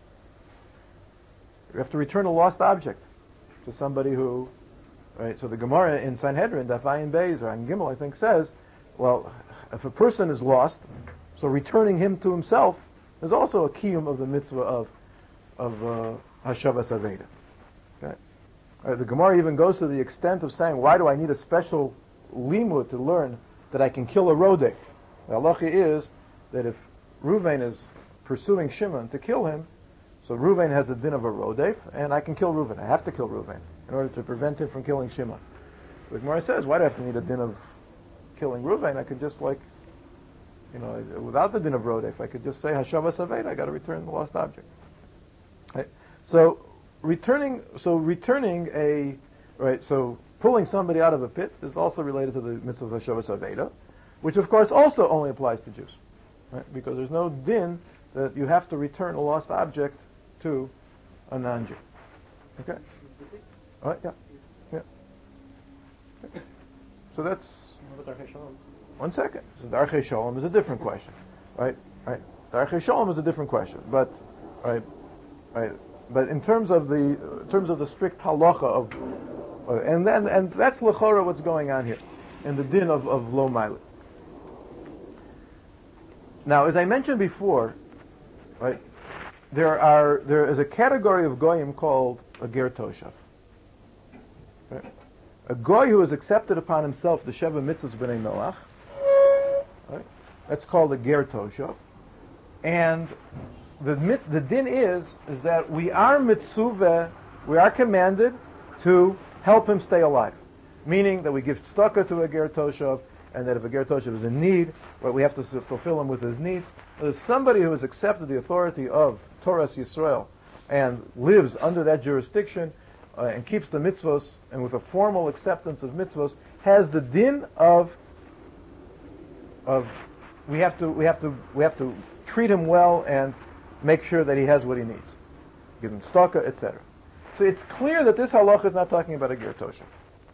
You have to return a lost object to somebody who, right? So the Gemara in Sanhedrin, Daf Ayin Beis or Ayin Gimel, I think, says, well, if a person is lost, so returning him to himself is also a kiyum of the mitzvah of hashavas aveda. Okay. The Gemara even goes to the extent of saying, why do I need a special limud to learn that I can kill a rodef? The halacha is that if Reuven is pursuing Shimon to kill him, so Reuven has the din of a rodef, and I can kill Reuven. I have to kill Reuven in order to prevent him from killing Shimon. The Gemara says, why do I have to need a din of killing Reuven? I could just without the din of rodef, I could just say hashavas aveda. I got to return the lost object. Right? So returning pulling somebody out of a pit is also related to the mitzvah of hashavas aveda, which of course also only applies to Jews, right? Because there's no din that you have to return a lost object to a non-Jew. Okay? All right, yeah. So that's...
What about Darchei Shalom?
One second. So Darchei Shalom is a different question. Right? Darchei Shalom is a different question. But in terms of the strict halacha of... and that's l'chora what's going on here, in the din of lo ma'alit. Now, as I mentioned before, right, there is a category of goyim called a ger toshav. Right? A goy who has accepted upon himself the Sheva mitzvahs b'nei Noach, right? That's called a ger toshav. And the din is that we are mitzuveh, we are commanded to help him stay alive. Meaning that we give tzedakah to a ger toshav, and that if a ger toshav is in need, well, we have to fulfill him with his needs. There's somebody who has accepted the authority of Torahs Yisrael and lives under that jurisdiction and keeps the mitzvos, and with a formal acceptance of mitzvos, has the din of we have to treat him well and make sure that he has what he needs, give him tzedakah, etc. So it's clear that this halacha is not talking about a ger toshav.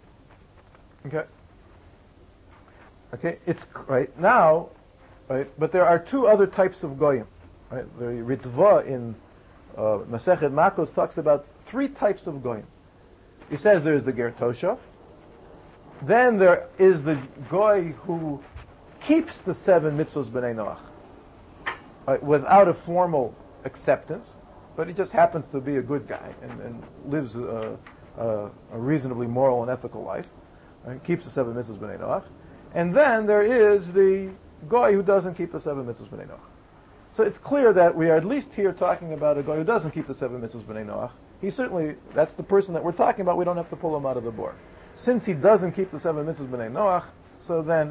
Okay, it's right now, right. But there are two other types of goyim. Right, the Ritva in Masechet Makos talks about three types of goyim. He says there is the ger toshav, then there is the goy who keeps the 7 mitzvos b'nei Noach, right, without a formal acceptance, but he just happens to be a good guy and lives a reasonably moral and ethical life. Right, keeps the 7 mitzvos b'nei Noach. And then there is the goy who doesn't keep the 7 mitzvos b'nei Noach. So it's clear that we are at least here talking about a goy who doesn't keep the 7 mitzvos b'nei Noach. That's the person that we're talking about. We don't have to pull him out of the bor. Since he doesn't keep the 7 mitzvos b'nei Noach, so then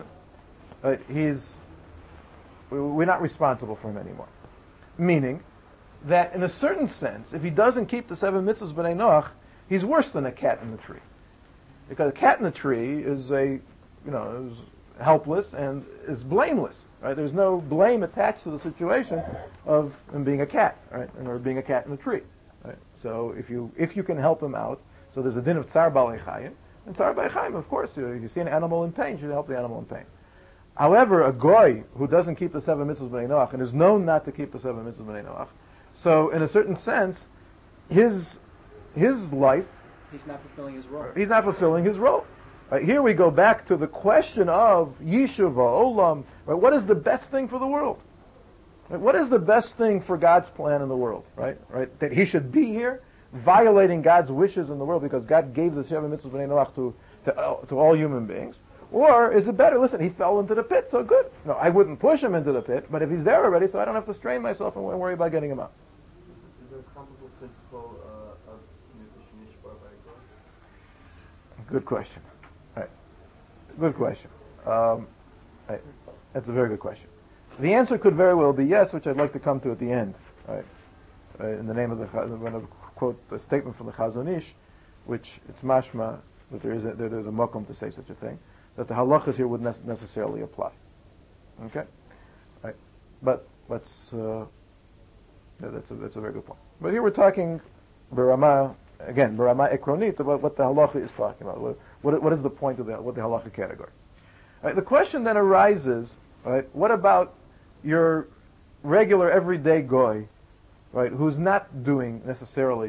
we're not responsible for him anymore. Meaning that in a certain sense, if he doesn't keep the 7 mitzvos b'nei Noach, he's worse than a cat in the tree. Because a cat in the tree is is helpless and is blameless, right? There's no blame attached to the situation of him being a cat, right? Or being a cat in the tree, right? So if you can help him out, so there's a din of tzar b'alei chayim, and tzar b'alei chayim, of course, if you see an animal in pain, you should help the animal in pain. However, a goy who doesn't keep the 7 mitzvos b'nei Noach and is known not to keep the 7 mitzvos b'nei Noach, so in a certain sense, his his life,
He's not fulfilling his role.
he's not fulfilling his role. Right, here we go back to the question of Yeshiva, Olam. Right, what is the best thing for the world? Right, what is the best thing for God's plan in the world? Right? That he should be here, violating God's wishes in the world because God gave the Sheva Mitzvahs B'nai Noach to all human beings. Or is it better, listen, he fell into the pit, so good. No, I wouldn't push him into the pit, but if he's there already, so I don't have to strain myself and worry about getting him out.
Is there a comparable principle of Nishbar by God?
Good question. Right. Good question. Right. That's a very good question. The answer could very well be yes, which I'd like to come to at the end. Right. In the name of I'm going to quote a statement from the Chazon Ish, which it's mashma that there's a mokum to say such a thing, that the halachas here would necessarily apply. Okay. Right. But let's. That's a very good point. But here we're talking Barama ekronit about what the halacha is talking about. What is the point of what the halacha category? Right, the question then arises, right? What about your regular everyday goy, right? Who's not doing necessarily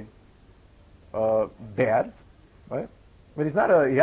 bad, right? But he's not a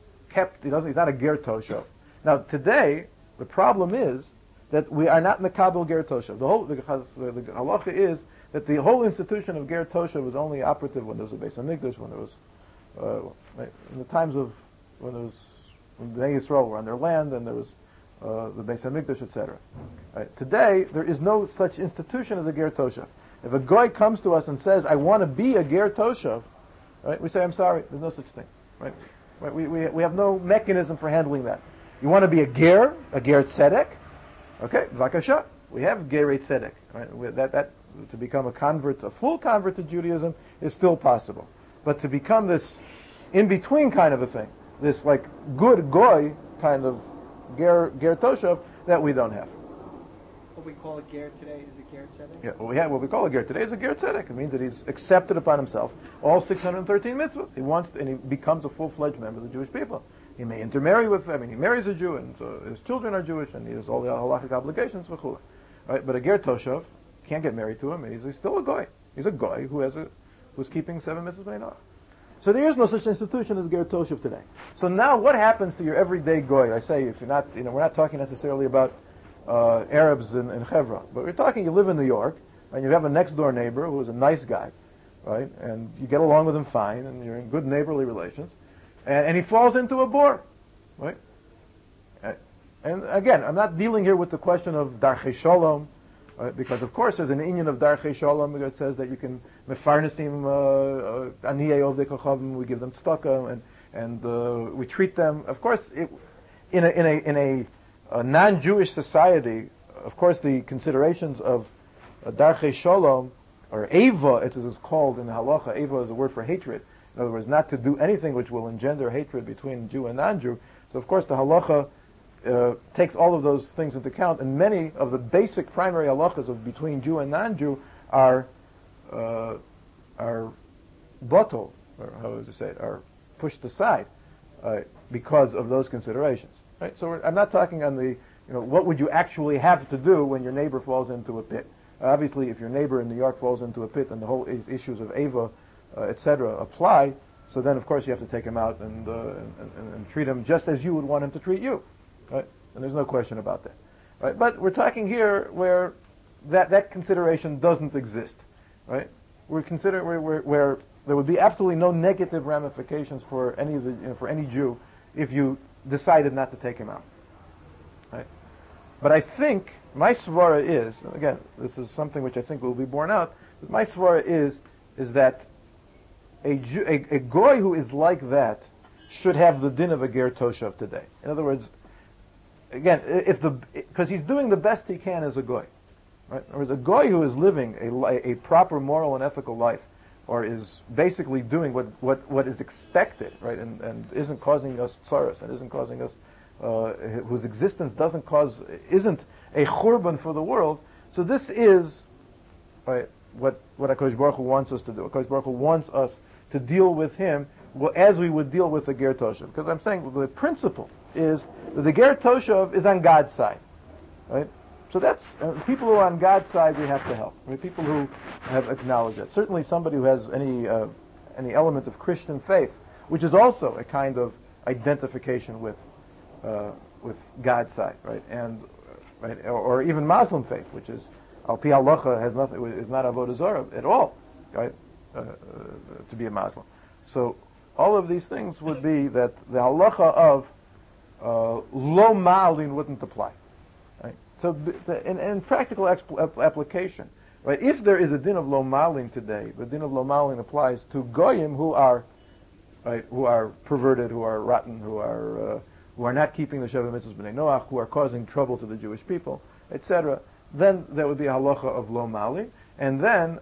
ger toshav. Now today the problem is that we are not mekabel ger toshav. The halacha is that the whole institution of ger toshav was only operative when there was a Beis Hamikdash, when there was in the times of when the Bnei Yisrael were on their land and there was the Beis Hamikdash, etc. Right. Today there is no such institution as a ger toshav. If a goy comes to us and says, "I want to be a ger toshav," right, we say, "I'm sorry, there's no such thing." Right? Right? We have no mechanism for handling that. You want to be a ger tzedek? Okay, vakasha. We have gerei tzedek. Right? That to become a full convert to Judaism is still possible. But to become this in-between kind of a thing, this like good goy kind of ger toshav, that we don't have.
What we call a ger today is a ger tzedek?
Yeah, what we call a ger today is a ger tzedek. It means that he's accepted upon himself all 613 mitzvahs. And he becomes a full-fledged member of the Jewish people. He may intermarry he marries a Jew, and so his children are Jewish, and he has all the halachic obligations, v'chula. Right? But a ger toshav can't get married to him, and he's still a goy. He's a goy who's keeping 7 mitzvahs b'nai Noach. So there is no such institution as ger toshav today. So now what happens to your everyday goy? I say, if you're not, we're not talking necessarily about Arabs in Hebron, but we're talking, you live in New York, and you have a next door neighbor who is a nice guy, right? And you get along with him fine, and you're in good neighborly relations, and he falls into a bore, right? And again, I'm not dealing here with the question of darchei shalom, right? Because of course there's an inyan of darchei shalom that says that you can mefarnesim aniyei ovdei kochavim, we give them tzedakah, and we treat them. Of course, in a non-Jewish society, of course, the considerations of darchei shalom, or eva, as it's called in the halacha, eva is a word for hatred. In other words, not to do anything which will engender hatred between Jew and non-Jew. So, of course, the halacha takes all of those things into account, and many of the basic primary halachas of between Jew and non-Jew are bottled, or how would you say it, are pushed aside because of those considerations. Right? So I'm not talking on the, what would you actually have to do when your neighbor falls into a pit. Obviously, if your neighbor in New York falls into a pit, and the whole issues of Ava, etc. apply, so then of course you have to take him out and treat him just as you would want him to treat you. Right? And there's no question about that. Right? But we're talking here where that consideration doesn't exist. Right? We're where there would be absolutely no negative ramifications for any of the for any Jew if you decided not to take him out. Right? But I think my svara is, again, this is something which I think will be borne out, but my svara is that a goy who is like that should have the din of a ger toshav today. In other words, again, because he's doing the best he can as a goy. Right? Or as a goy who is living a proper moral and ethical life, or is basically doing what is expected, right, and isn't causing us tsaras, and isn't causing us, whose existence isn't a churban for the world. So this is, right, what HaKadosh Baruch Hu wants us to do. HaKadosh Baruch Hu wants us to deal with him as we would deal with the ger toshav. Because I'm saying the principle is that the ger toshav is on God's side, right? So that's people who are on God's side we have to help. I mean, people who have acknowledged that. Certainly somebody who has any any element of Christian faith, which is also a kind of identification with God's side, right? And or even Muslim faith, which is al pi halacha, has nothing, is not avodah zarah at all, right? To be a Muslim. So all of these things would be that the halacha of lo ma'alin wouldn't apply, right? So in practical application, right? If there is a din of lo ma'alin today, the din of lo ma'alin applies to goyim who are perverted, who are rotten, who are not keeping the Sheva Mitzvahs B'nai Noach, who are causing trouble to the Jewish people, etc. Then there would be a halacha of lo ma'alin, and then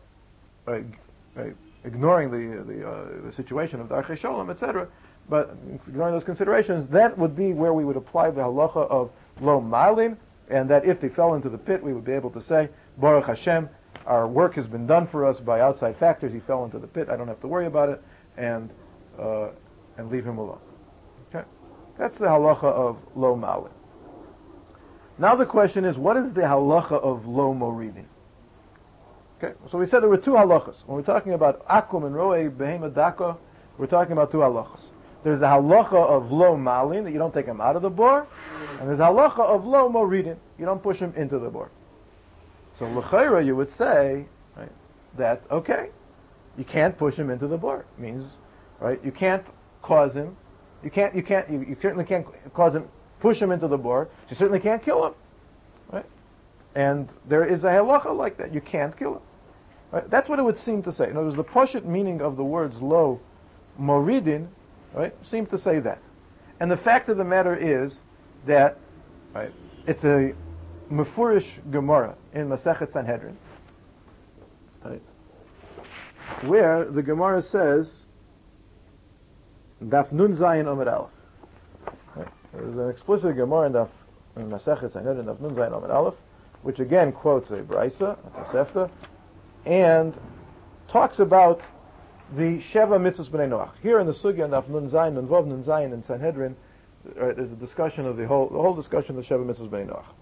ignoring the situation of Darchei Sholem, etc., but ignoring those considerations, that would be where we would apply the halacha of lo ma'alin, and that if they fell into the pit, we would be able to say, Baruch Hashem, our work has been done for us by outside factors. He fell into the pit. I don't have to worry about it, and leave him alone. Okay, that's the halacha of lo ma'alin. Now the question is, what is the halacha of lo moridin? Okay, so we said there were two halachas. When we're talking about akum and roe behema daka, we're talking about two halachas. There's the halacha of lo ma'alin, that you don't take him out of the bor, and there's the halacha of lo moridin, you don't push him into the bor. So l'chayra, you would say, right, that okay, you can't push him into the bor. It means, right, you can't cause him, you certainly can't cause him, push him into the bor. You certainly can't kill him, right? And there is a halacha like that. You can't kill him. Right? That's what it would seem to say. In other words, the pashut meaning of the words lo moridin, right, seem to say that. And the fact of the matter is that, right, it's a mefurish Gemara in Masechet Sanhedrin, right, where the Gemara says, Daf Nun Zayin Omer Aleph. Right? There's an explicit Gemara in Masechet Sanhedrin, Daf Nun Zayin Omer Aleph, which again quotes a Braisa, a Tosefta, and talks about the Sheva Mitzvahs B'nai Noach. Here in the Sugya, Daf Nun Zayin, Nun Vav Nun Zayin in Sanhedrin, there's a discussion of the whole discussion of the Sheva Mitzvahs B'nai Noach.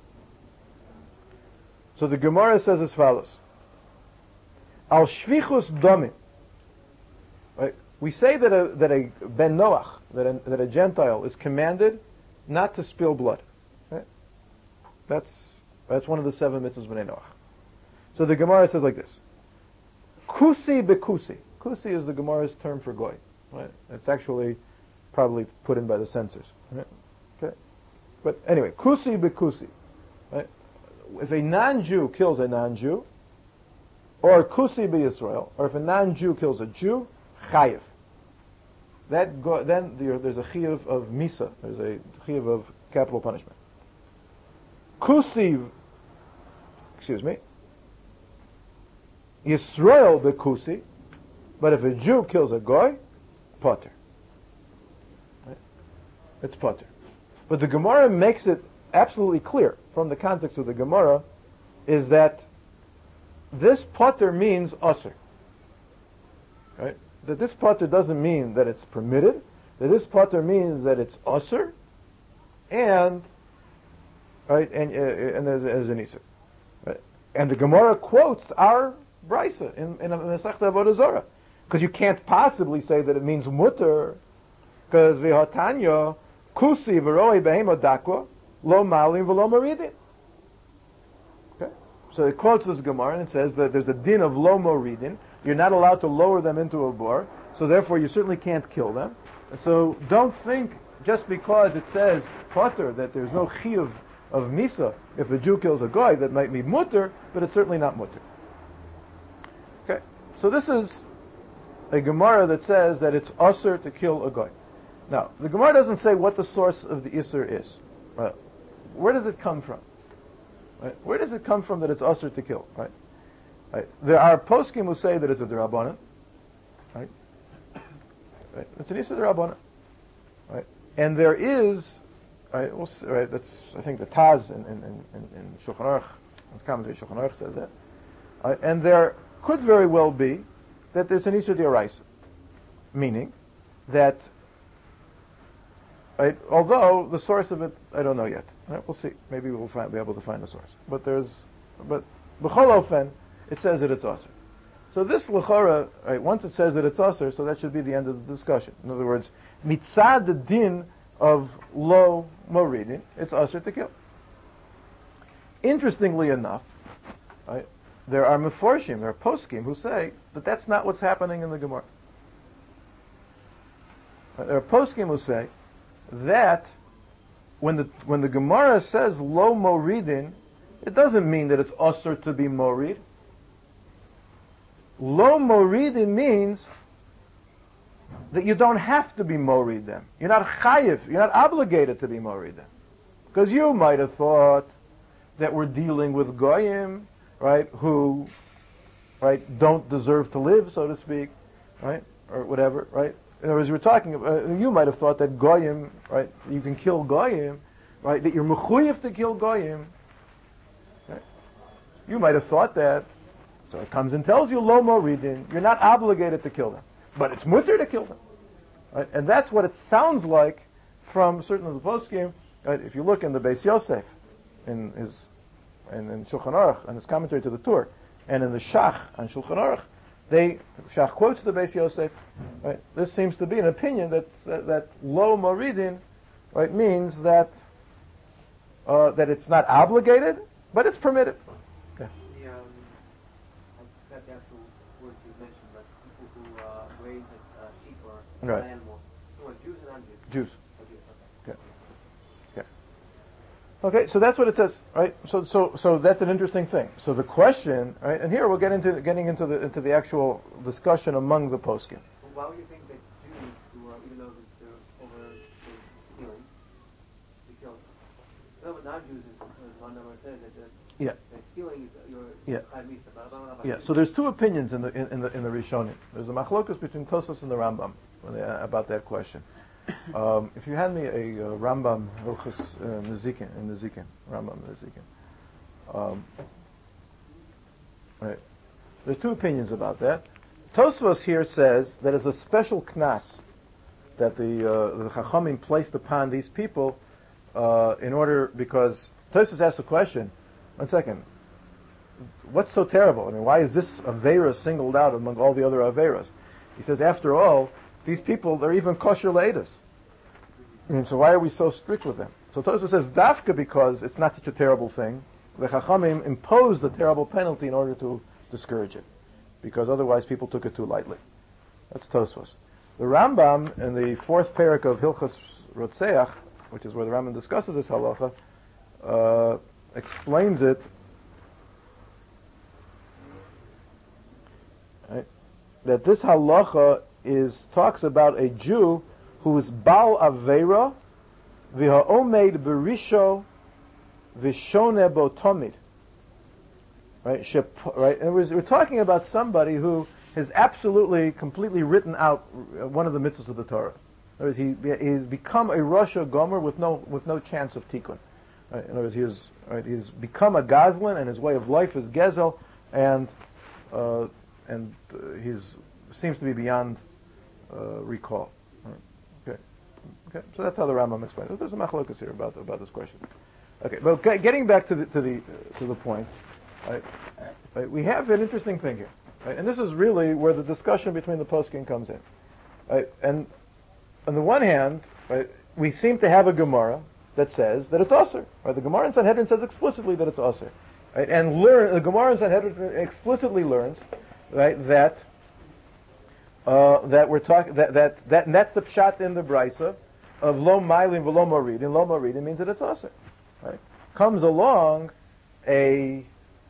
So the Gemara says as follows: Al shvichus domim. Right? We say that a ben Noach, that a Gentile, is commanded not to spill blood. Right? That's one of the 7 mitzvahs b'nei Noach. So the Gemara says like this: Kusi bekusi. Kusi is the Gemara's term for goy. Right? It's actually probably put in by the censors. Right? Okay. But anyway, kusi bekusi. Right? If a non-Jew kills a non-Jew, or kusi b'Yisrael, or if a non-Jew kills a Jew, chayiv. Then there's a chiyuv of misa. There's a chiyuv of capital punishment. Yisrael bekusi, but if a Jew kills a goy, potter. Right? It's potter. But the Gemara makes it absolutely clear from the context of the Gemara is that this potter means usher. Right? That this potter doesn't mean that it's permitted. That this potter means that it's usher, and right, and there's an isur. Right? And the Gemara quotes our Braisa in Masechta Avodah Zarah, because you can't possibly say that it means mutter, because v'hatanya kusi v'roi behema dakwa lo malim v'lo maridin. Okay, so it quotes this Gemara and it says that there's a din of lo moridin. You're not allowed to lower them into a bor, so therefore you certainly can't kill them. So don't think just because it says potter that there's no chiyuv of misa if a Jew kills a goy that might be mutter, but it's certainly not mutter. Okay, so this is a Gemara that says that it's usher to kill a goy. Now, the Gemara doesn't say what the source of the isur is. Where does it come from? Right? Where does it come from that it's usher to kill? Right? Right? There are poskim who say that it's a derabanan. Right? Right? It's an isur derabanan. Right? And there is, right? Right? That's, I think the Taz in Shulchan Aruch, the commentary Shulchan Aruch says that. Right? And there could very well be that there's an isur d'oraisa, meaning that, right, although the source of it I don't know yet. Right? We'll see. Maybe we'll be able to find the source. But b'chol ofen, it says that it's asur. So this l'chora, right, once it says that it's usher, so that should be the end of the discussion. In other words, mitzad the din of lo moridin, it's usher to kill. Interestingly enough, right, there are meforshim, there are poskim who say that that's not what's happening in the Gemara. There are poskim who say that when the Gemara says lo moridin, it doesn't mean that it's usher to be morid. Lo moridin means that you don't have to be morid them. You're not chayiv, you're not obligated to be morid them. Because you might have thought that we're dealing with goyim, right, who, right, don't deserve to live, so to speak, right, or whatever, right. In other words, we're talking about, you might have thought that goyim, right, you can kill goyim, right, that you're mechuyev to kill goyim, right. You might have thought that. So it comes and tells you lo moridin, you're not obligated to kill them, but it's mutter to kill them, right? And that's what it sounds like from certain of the poskim. Right? If you look in the Beis Yosef, in Shulchan Aruch, and his commentary to the Tur, and in the Shach on Shulchan Aruch, Shach quotes the Beis Yosef. Right? This seems to be an opinion that lo moridin, right, means that it's not obligated, but it's permitted.
The actual words you mentioned, but people who raise sheep or
Right.
animals. So Jews and non-Jews?
Jews.
Okay.
Okay. Okay, so that's what it says, right? So that's an interesting thing. So the question, right, and here we'll getting into the actual discussion among the poskim.
Well, why would you think that Jews, who are, even though they're over stealing, they kill them? No, but non-Jews is one number says that
Yeah.
stealing is your
Yeah.
Chayv
Yeah. So there's two opinions in the Rishonim. There's a machlokus between Tosfos and the Rambam about that question. If you hand me a Rambam Hilchos Nezikin, Rambam Nezikin. Right. There's two opinions about that. Tosfos here says that it's a special knas that the Chachamim placed upon these people in order, because Tosfos asks a question. One second. What's so terrible? I mean, why is this Aveira singled out among all the other Aveiras? He says, after all, these people, they're even kosher leidas. And so why are we so strict with them? So Tosfos says, dafka, because it's not such a terrible thing. The Chachamim imposed a terrible penalty in order to discourage it, because otherwise people took it too lightly. That's Tosfos. The Rambam, in the fourth parak of Hilchos Rotzeach, which is where the Rambam discusses this halacha, explains it, right, that this halacha talks about a Jew who is Bal Aveira v'ha'omed berisho v'shone bo tomid. Right? Right? And we're talking about somebody who has absolutely, completely written out one of the mitzvahs of the Torah. In other words, he's become a Rosh Gomer with no chance of tikkun. Right? In other words, he's become a Gazlan, and his way of life is Gezel, and he seems to be beyond recall. Right? Okay. So that's how the Rambam explains it. There's a machlokas here about this question. Okay, but getting back to the point, right, we have an interesting thing here, right? And this is really where the discussion between the poskim comes in. Right? And on the one hand, right, we seem to have a Gemara that says that it's Aser. Right? The Gemara in Sanhedrin says explicitly that it's Aser. Right? And the Gemara in Sanhedrin explicitly learns, right, that we're talking that and that's the pshat in the brisa of lo ma'ilin v'lo moridin. Lo moridin means that it's Aser. Right? Comes along a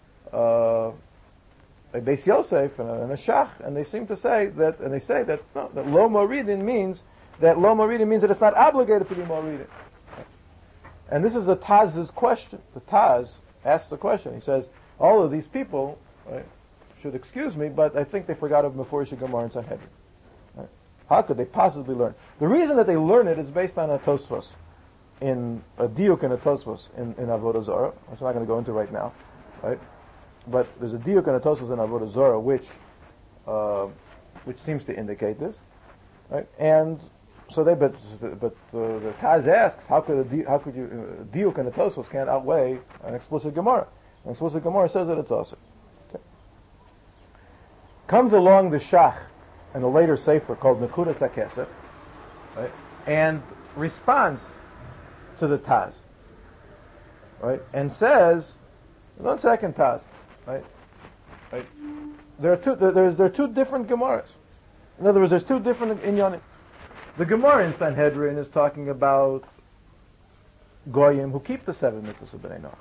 Beis Yosef and a Shach, and they seem to say that, no, that lo moridin means that it's not obligated to be moridin. And this is a Taz's question. The Taz asks the question. He says, all of these people, right, should excuse me, but I think they forgot of Meforish Gemara in Sanhedrin. Right? How could they possibly learn? The reason that they learn it is based on a Tosfos, in a diuk and a Tosfos in Avodah Zarah, which I'm not going to go into right now, right? But there's a diuk and a Tosfos in Avodah Zarah which seems to indicate this, right? And so the Taz asks, how could you diuk and a Tosfos can't outweigh an explicit Gemara? An explicit Gemara says that it's also. Okay. Comes along the Shach and a later sefer called Nekudas HaKesef, right, and responds to the Taz, right, and says, 1 second, Taz, right, there are two different Gemaras. In other words, there's two different inyanim. The Gemara in Sanhedrin is talking about Goyim who keep the 7 mitzvahs of Bnei Noach.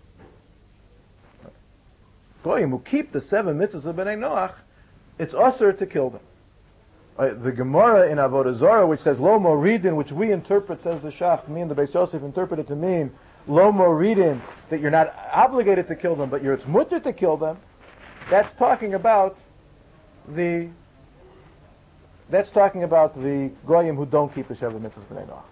Goyim who keep the 7 mitzvahs of Bnei Noach, it's usher to kill them. The Gemara in Avodah Zarah, which says Lo Moridin, which we interpret, says the Shach, me and the Beis Yosef interpret it to mean Lo Moridin, that you're not obligated to kill them, but it's mutter to kill them. That's talking about the Goyim who don't keep the Sheva Mitzvahs B'nai Noach.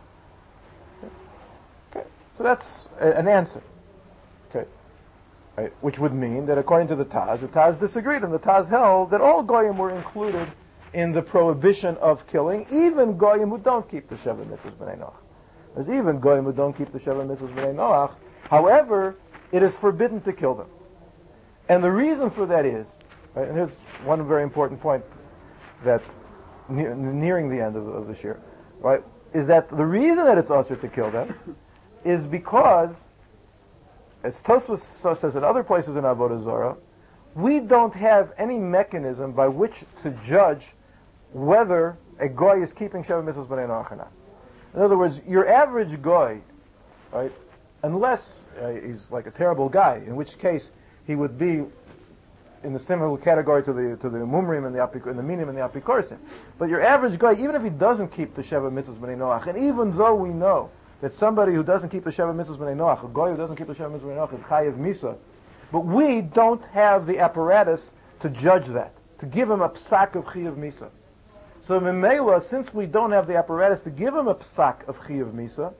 Okay, so that's an answer. Okay, right. Which would mean that according to the Taz disagreed, and the Taz held that all Goyim were included in the prohibition of killing, even Goyim who don't keep the Sheva Mitzvahs B'nai Noach. There's even Goyim who don't keep the Sheva Mitzvahs B'nai Noach. However, it is forbidden to kill them. And the reason for that is, right, and here's one very important point that nearing the end of this year, right, is that the reason that it's usher to kill them is because, as Tosfos says in other places in Avodah Zarah, we don't have any mechanism by which to judge whether a goy is keeping Sheva Mitzvahs B'nai Noach or not. In other words, your average goy, right, unless he's like a terrible guy, in which case he would be in the similar category to the Mumrim and the Minim and the Apikorsim. But your average guy, even if he doesn't keep the Sheva Mitzvahs B'nai Noach, and even though we know that somebody who doesn't keep the Sheva Mitzvahs B'nai Noach, a guy who doesn't keep the Sheva Mitzvahs B'nai Noach is Chayev Misa, but we don't have the apparatus to judge that, to give him a psak of Chayev Misa. So Memela, since we don't have the apparatus to give him a psak of Chayev Misa,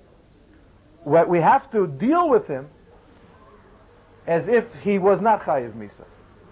we have to deal with him as if he was not Chayev Misa.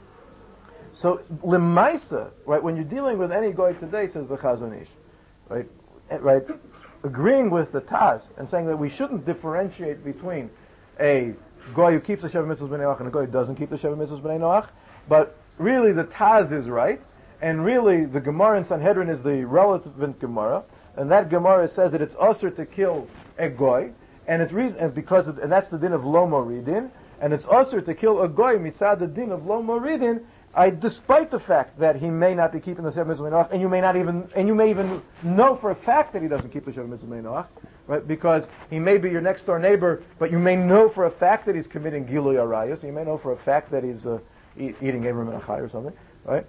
So, Lemaisa, right, when you're dealing with any goy today, says the Chazon Ish, right, agreeing with the Taz and saying that we shouldn't differentiate between a goy who keeps the Sheva Mitzvahs B'nai Noach and a goy who doesn't keep the Sheva Mitzvahs B'nai Noach, but really the Taz is right, and really the Gemara in Sanhedrin is the relevant Gemara, and that Gemara says that it's usher to kill a goy, and it's reason, and that's the din of Lo Moridin, and it's usher to kill a goy mitzad the din of Lo Moridin, despite the fact that he may not be keeping the Sheva Mitzvahs B'nai Noach, and you may even know for a fact that he doesn't keep the Sheva Mitzvahs B'nai Noach, right? Because he may be your next door neighbor, but you may know for a fact that he's committing Gilui Arayos. You may know for a fact that he's eating Abram and Achai or something, right?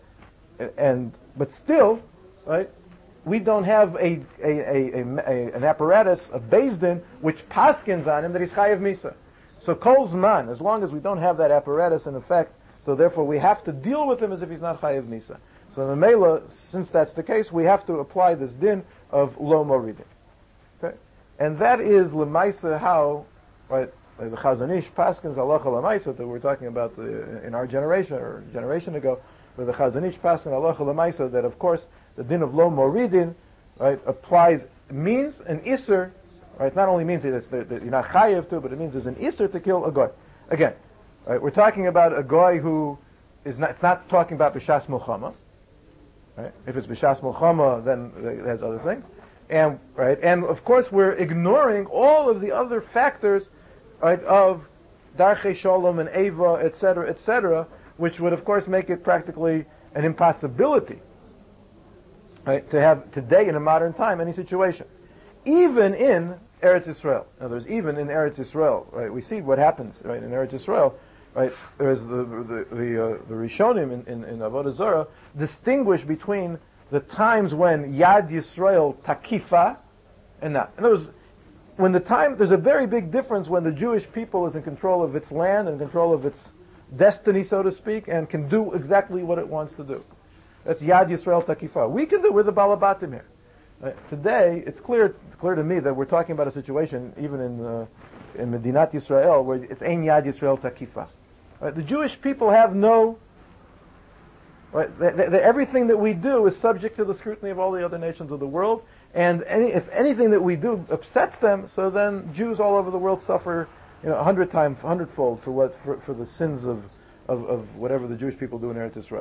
But still, right? We don't have an apparatus, a Beis Din, which paskins on him that he's Chayev Misa. So Kol Zman, as long as we don't have that apparatus in effect, so therefore we have to deal with him as if he's not Chayev Misa. So in the Mela, since that's the case, we have to apply this din of Lo Moridin. Okay? And that is Lemaisa how, right, the Chazon Ish Paskins Halacha Lemaisa that we're talking about in our generation, or a generation ago, where the Chazon Ish Paskins Halacha Lemaisa, that of course the din of Lo Moridin, right, means an Isser, right, not only means that you're not Chayev to, but it means there's an Isser to kill a goy. Again, right, we're talking about a goy who it's not talking about B'shas Milchama. Right? If it's B'shas Milchama, then it has other things. And of course we're ignoring all of the other factors, right, of Darchei Shalom and Eva, etc., which would of course make it practically an impossibility, right, to have today in a modern time any situation. Even in Eretz Yisrael. In other words, even in Eretz Yisrael, right, we see what happens, right, in Eretz Yisrael. Right, there's the Rishonim in Avodah Zarah distinguish between the times when Yad Yisrael takifa and not. In other words, there's a very big difference when the Jewish people is in control of its land and control of its destiny, so to speak, and can do exactly what it wants to do. That's Yad Yisrael takifa. We're the Balabatim here. Right? Today, it's clear to me that we're talking about a situation, even in Medinat Yisrael, where it's Ein Yad Yisrael takifa. Right? The Jewish people have no... Right? Everything that we do is subject to the scrutiny of all the other nations of the world, and if anything that we do upsets them, so then Jews all over the world suffer, 100-fold for the sins of whatever the Jewish people do in Eretz Yisrael.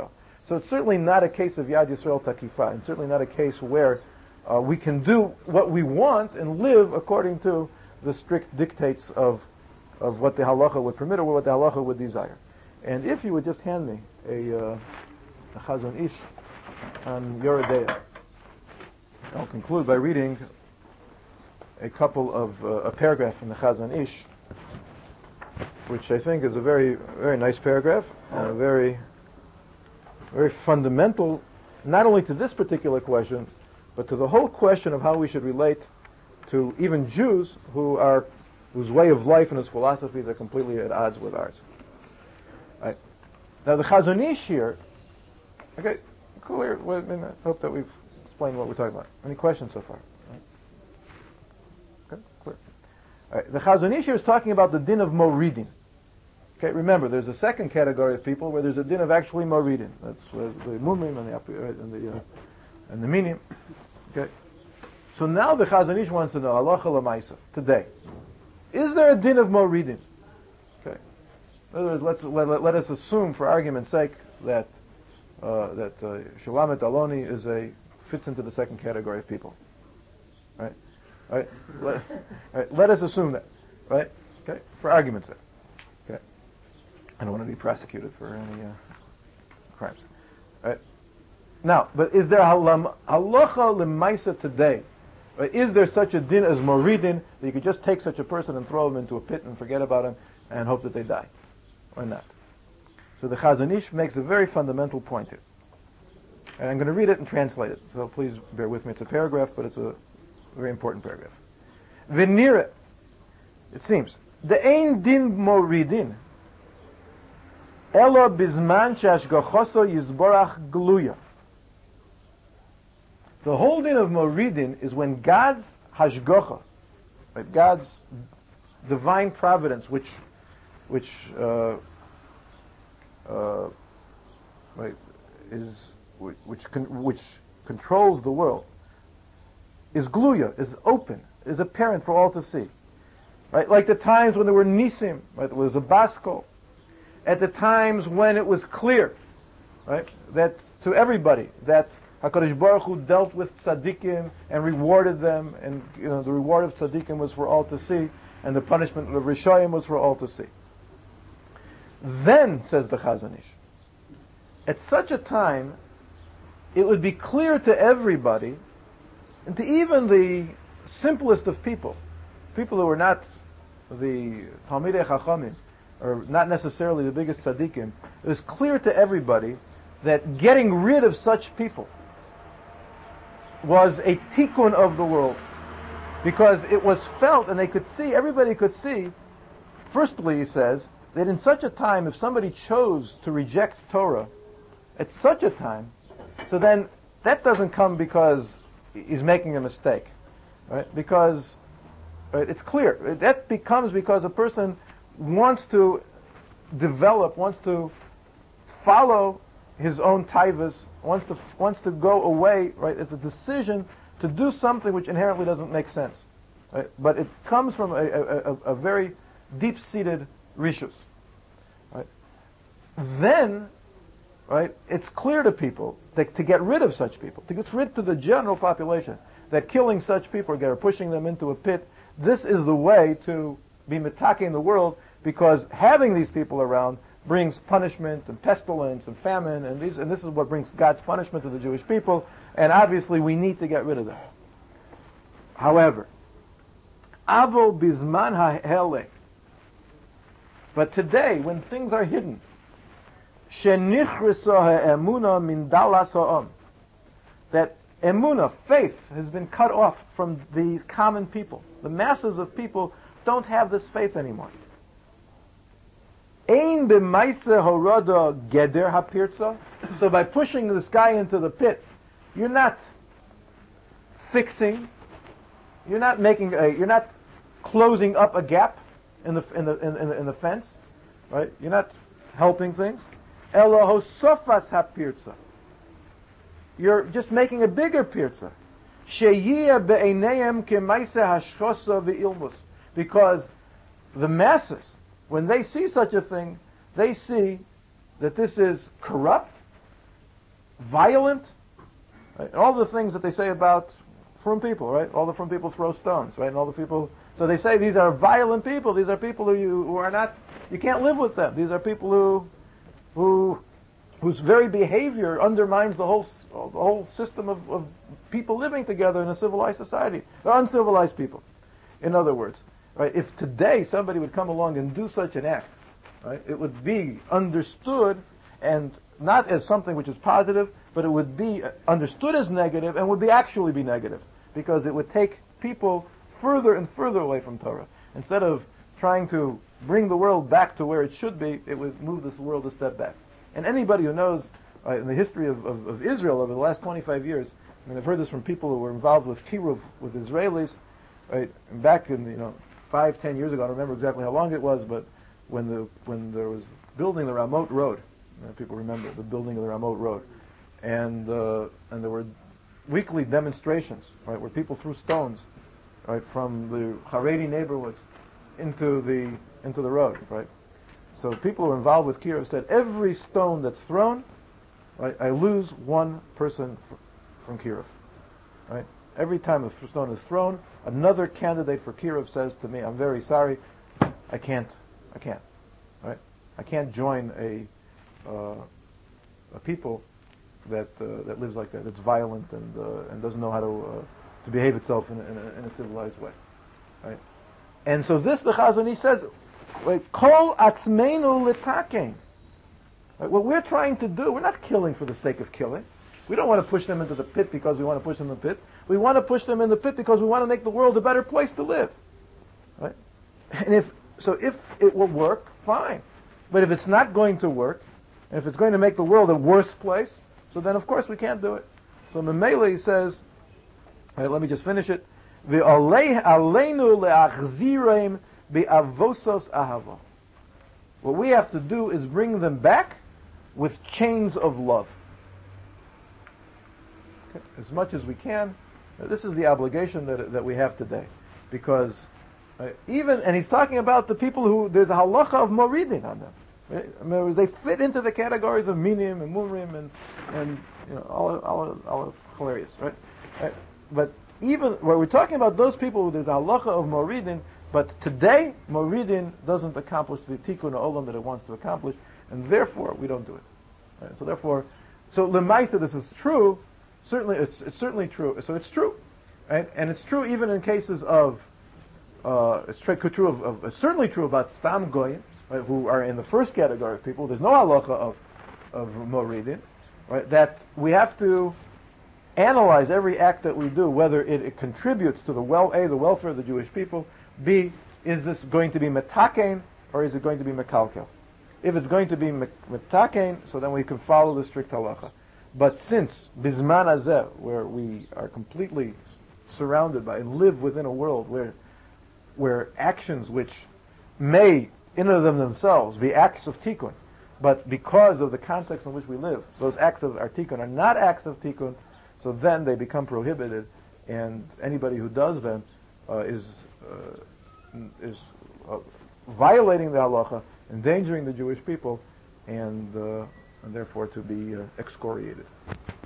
So it's certainly not a case of Yad Yisrael Takifa, and certainly not a case where we can do what we want and live according to the strict dictates of what the halacha would permit or what the halacha would desire. And if you would just hand me a Chazon Ish on Yoredeya, I'll conclude by reading a couple of a paragraph from the Chazon Ish, which I think is a very, very nice paragraph, and a very, very fundamental, not only to this particular question, but to the whole question of how we should relate to even Jews whose way of life and whose philosophies are completely at odds with ours. Right. Now the Chazon Ish here, okay, clear. I hope that we've explained what we're talking about. Any questions so far? Right. Okay, clear. All right. The Chazon Ish here is talking about the din of moridin. Okay, remember, there's a second category of people where there's a din of actually moridin. That's the mumim and the minim. Okay. So now the Chazon Ish wants to know halacha l'maisa today. Is there a din of moridin? Okay. In other words, let us assume, for argument's sake, that Shulamet Aloni fits into the second category of people. Right. Right. Let us assume that. Right. Okay. For argument's sake. Okay. I don't want to be prosecuted for any crimes. Right. Now, but is there halacha l'maisa today? Right? Is there such a din as moridin that you could just take such a person and throw him into a pit and forget about him and hope that they die? Or not? So the Chazon Ish makes a very fundamental point here. And I'm going to read it and translate it. So please bear with me. It's a paragraph, but it's a very important paragraph. V'nira, it seems, the ein din moridin elo bizman she'ashgachoso yizborach gluya. The whole din of moridin is when God's hashgacha, right, God's divine providence, which controls the world, is gluya, is open, is apparent for all to see. Right, like the times when there were nisim, right, there was a baskol. At the times when it was clear, right, that to everybody that HaKadosh Baruch Hu dealt with tzaddikim and rewarded them, and the reward of tzaddikim was for all to see, and the punishment of Rishayim was for all to see. Then, says the Chazon Ish, at such a time, it would be clear to everybody, and to even the simplest of people who were not the Talmidei Chachamim, or not necessarily the biggest tzaddikim, it was clear to everybody that getting rid of such people was a tikkun of the world, because it was felt, and they could see, everybody could see, firstly, he says, that in such a time, if somebody chose to reject Torah at such a time, so then that doesn't come because he's making a mistake, right? Because it's clear. That becomes because a person wants to develop, wants to follow his own taivas, wants to go away, right? It's a decision to do something which inherently doesn't make sense, right? But it comes from a very deep-seated rishus, right? Then, right, it's clear to people that to get rid of such people, to get rid to the general population, that killing such people or pushing them into a pit, this is the way to be mitaking the world, because having these people around brings punishment and pestilence and famine, and this is what brings God's punishment to the Jewish people, and obviously we need to get rid of them. However, avo bizman ha'helek, but today, when things are hidden, shenichriso ha'emuna min dalas ha'am, that emuna, faith, has been cut off from the common people. The masses of people don't have this faith anymore. Ein b'maise horada geder hapirtza. So by pushing this guy into the pit, you're not fixing, you're not closing up a gap in the fence, right? You're not helping things. Elo hosofas hapirtza. You're just making a bigger pirtza. Sheyiyah be'einayim kemaise hashchosa ve'ilmus. Because the masses, when they see such a thing, they see that this is corrupt, violent, right? All the things that they say about frum people, right? All the frum people throw stones, right? And all the people, so they say these are violent people. These are people who are not, you can't live with them. These are people whose very behavior undermines the whole system of people living together in a civilized society. They're uncivilized people. In other words, right? If today somebody would come along and do such an act, right? It would be understood and not as something which is positive, but it would be understood as negative and would actually be negative, because it would take people further and further away from Torah. Instead of trying to bring the world back to where it should be, it would move this world a step back. And anybody who knows in the history of Israel over the last 25 years, I mean, I've heard this from people who were involved with kiruv, with Israelis, right? And back in 5-10 years ago, I don't remember exactly how long it was, but when there was building the Ramot Road, people remember the building of the Ramot Road, and there were weekly demonstrations, right, where people threw stones, right, from the Haredi neighborhoods into the road, right. So people who were involved with kiruv said every stone that's thrown, right, I lose one person from kiruv, right. Every time a stone is thrown, another candidate for kiruv says to me, "I'm very sorry, I can't, right? I can't join a people that lives like that. It's violent and doesn't know how to behave itself in a civilized way, right?" And so this the Chazon Ish says, "Kol atzmeinu litaken." Right? What we're trying to do, we're not killing for the sake of killing. We don't want to push them into the pit because we want to push them in the pit. We want to push them in the pit because we want to make the world a better place to live, right? And if it will work, fine. But if it's not going to work, and if it's going to make the world a worse place, so then of course we can't do it. So Memele says, right, let me just finish it. What we have to do is bring them back with chains of love. Okay? As much as we can. This is the obligation that we have today. Because and he's talking about the people who, there's a halacha of moridin on them. Right? I mean, they fit into the categories of minim and mumrim and all hilarious, right? But even when we're talking about those people, there's a halacha of moridin, but today moridin doesn't accomplish the tikkun olam that it wants to accomplish, and therefore we don't do it. Right? So lemaisa, this is true. Certainly, it's certainly true. So it's true, right? And it's true even in cases of it's certainly true about stam goyim, right, who are in the first category of people. There's no halacha of moridin, right? That we have to analyze every act that we do, whether it contributes to the welfare of the Jewish people. B, is this going to be metaken or is it going to be mekalkel? If it's going to be metaken, so then we can follow the strict halacha. But since bizman hazeh, where we are completely surrounded by and live within a world where actions which may in and of themselves be acts of tikkun, but because of the context in which we live, those acts of our tikkun are not acts of tikkun, so then they become prohibited, and anybody who does them is violating the halacha, endangering the Jewish people, and therefore to be excoriated.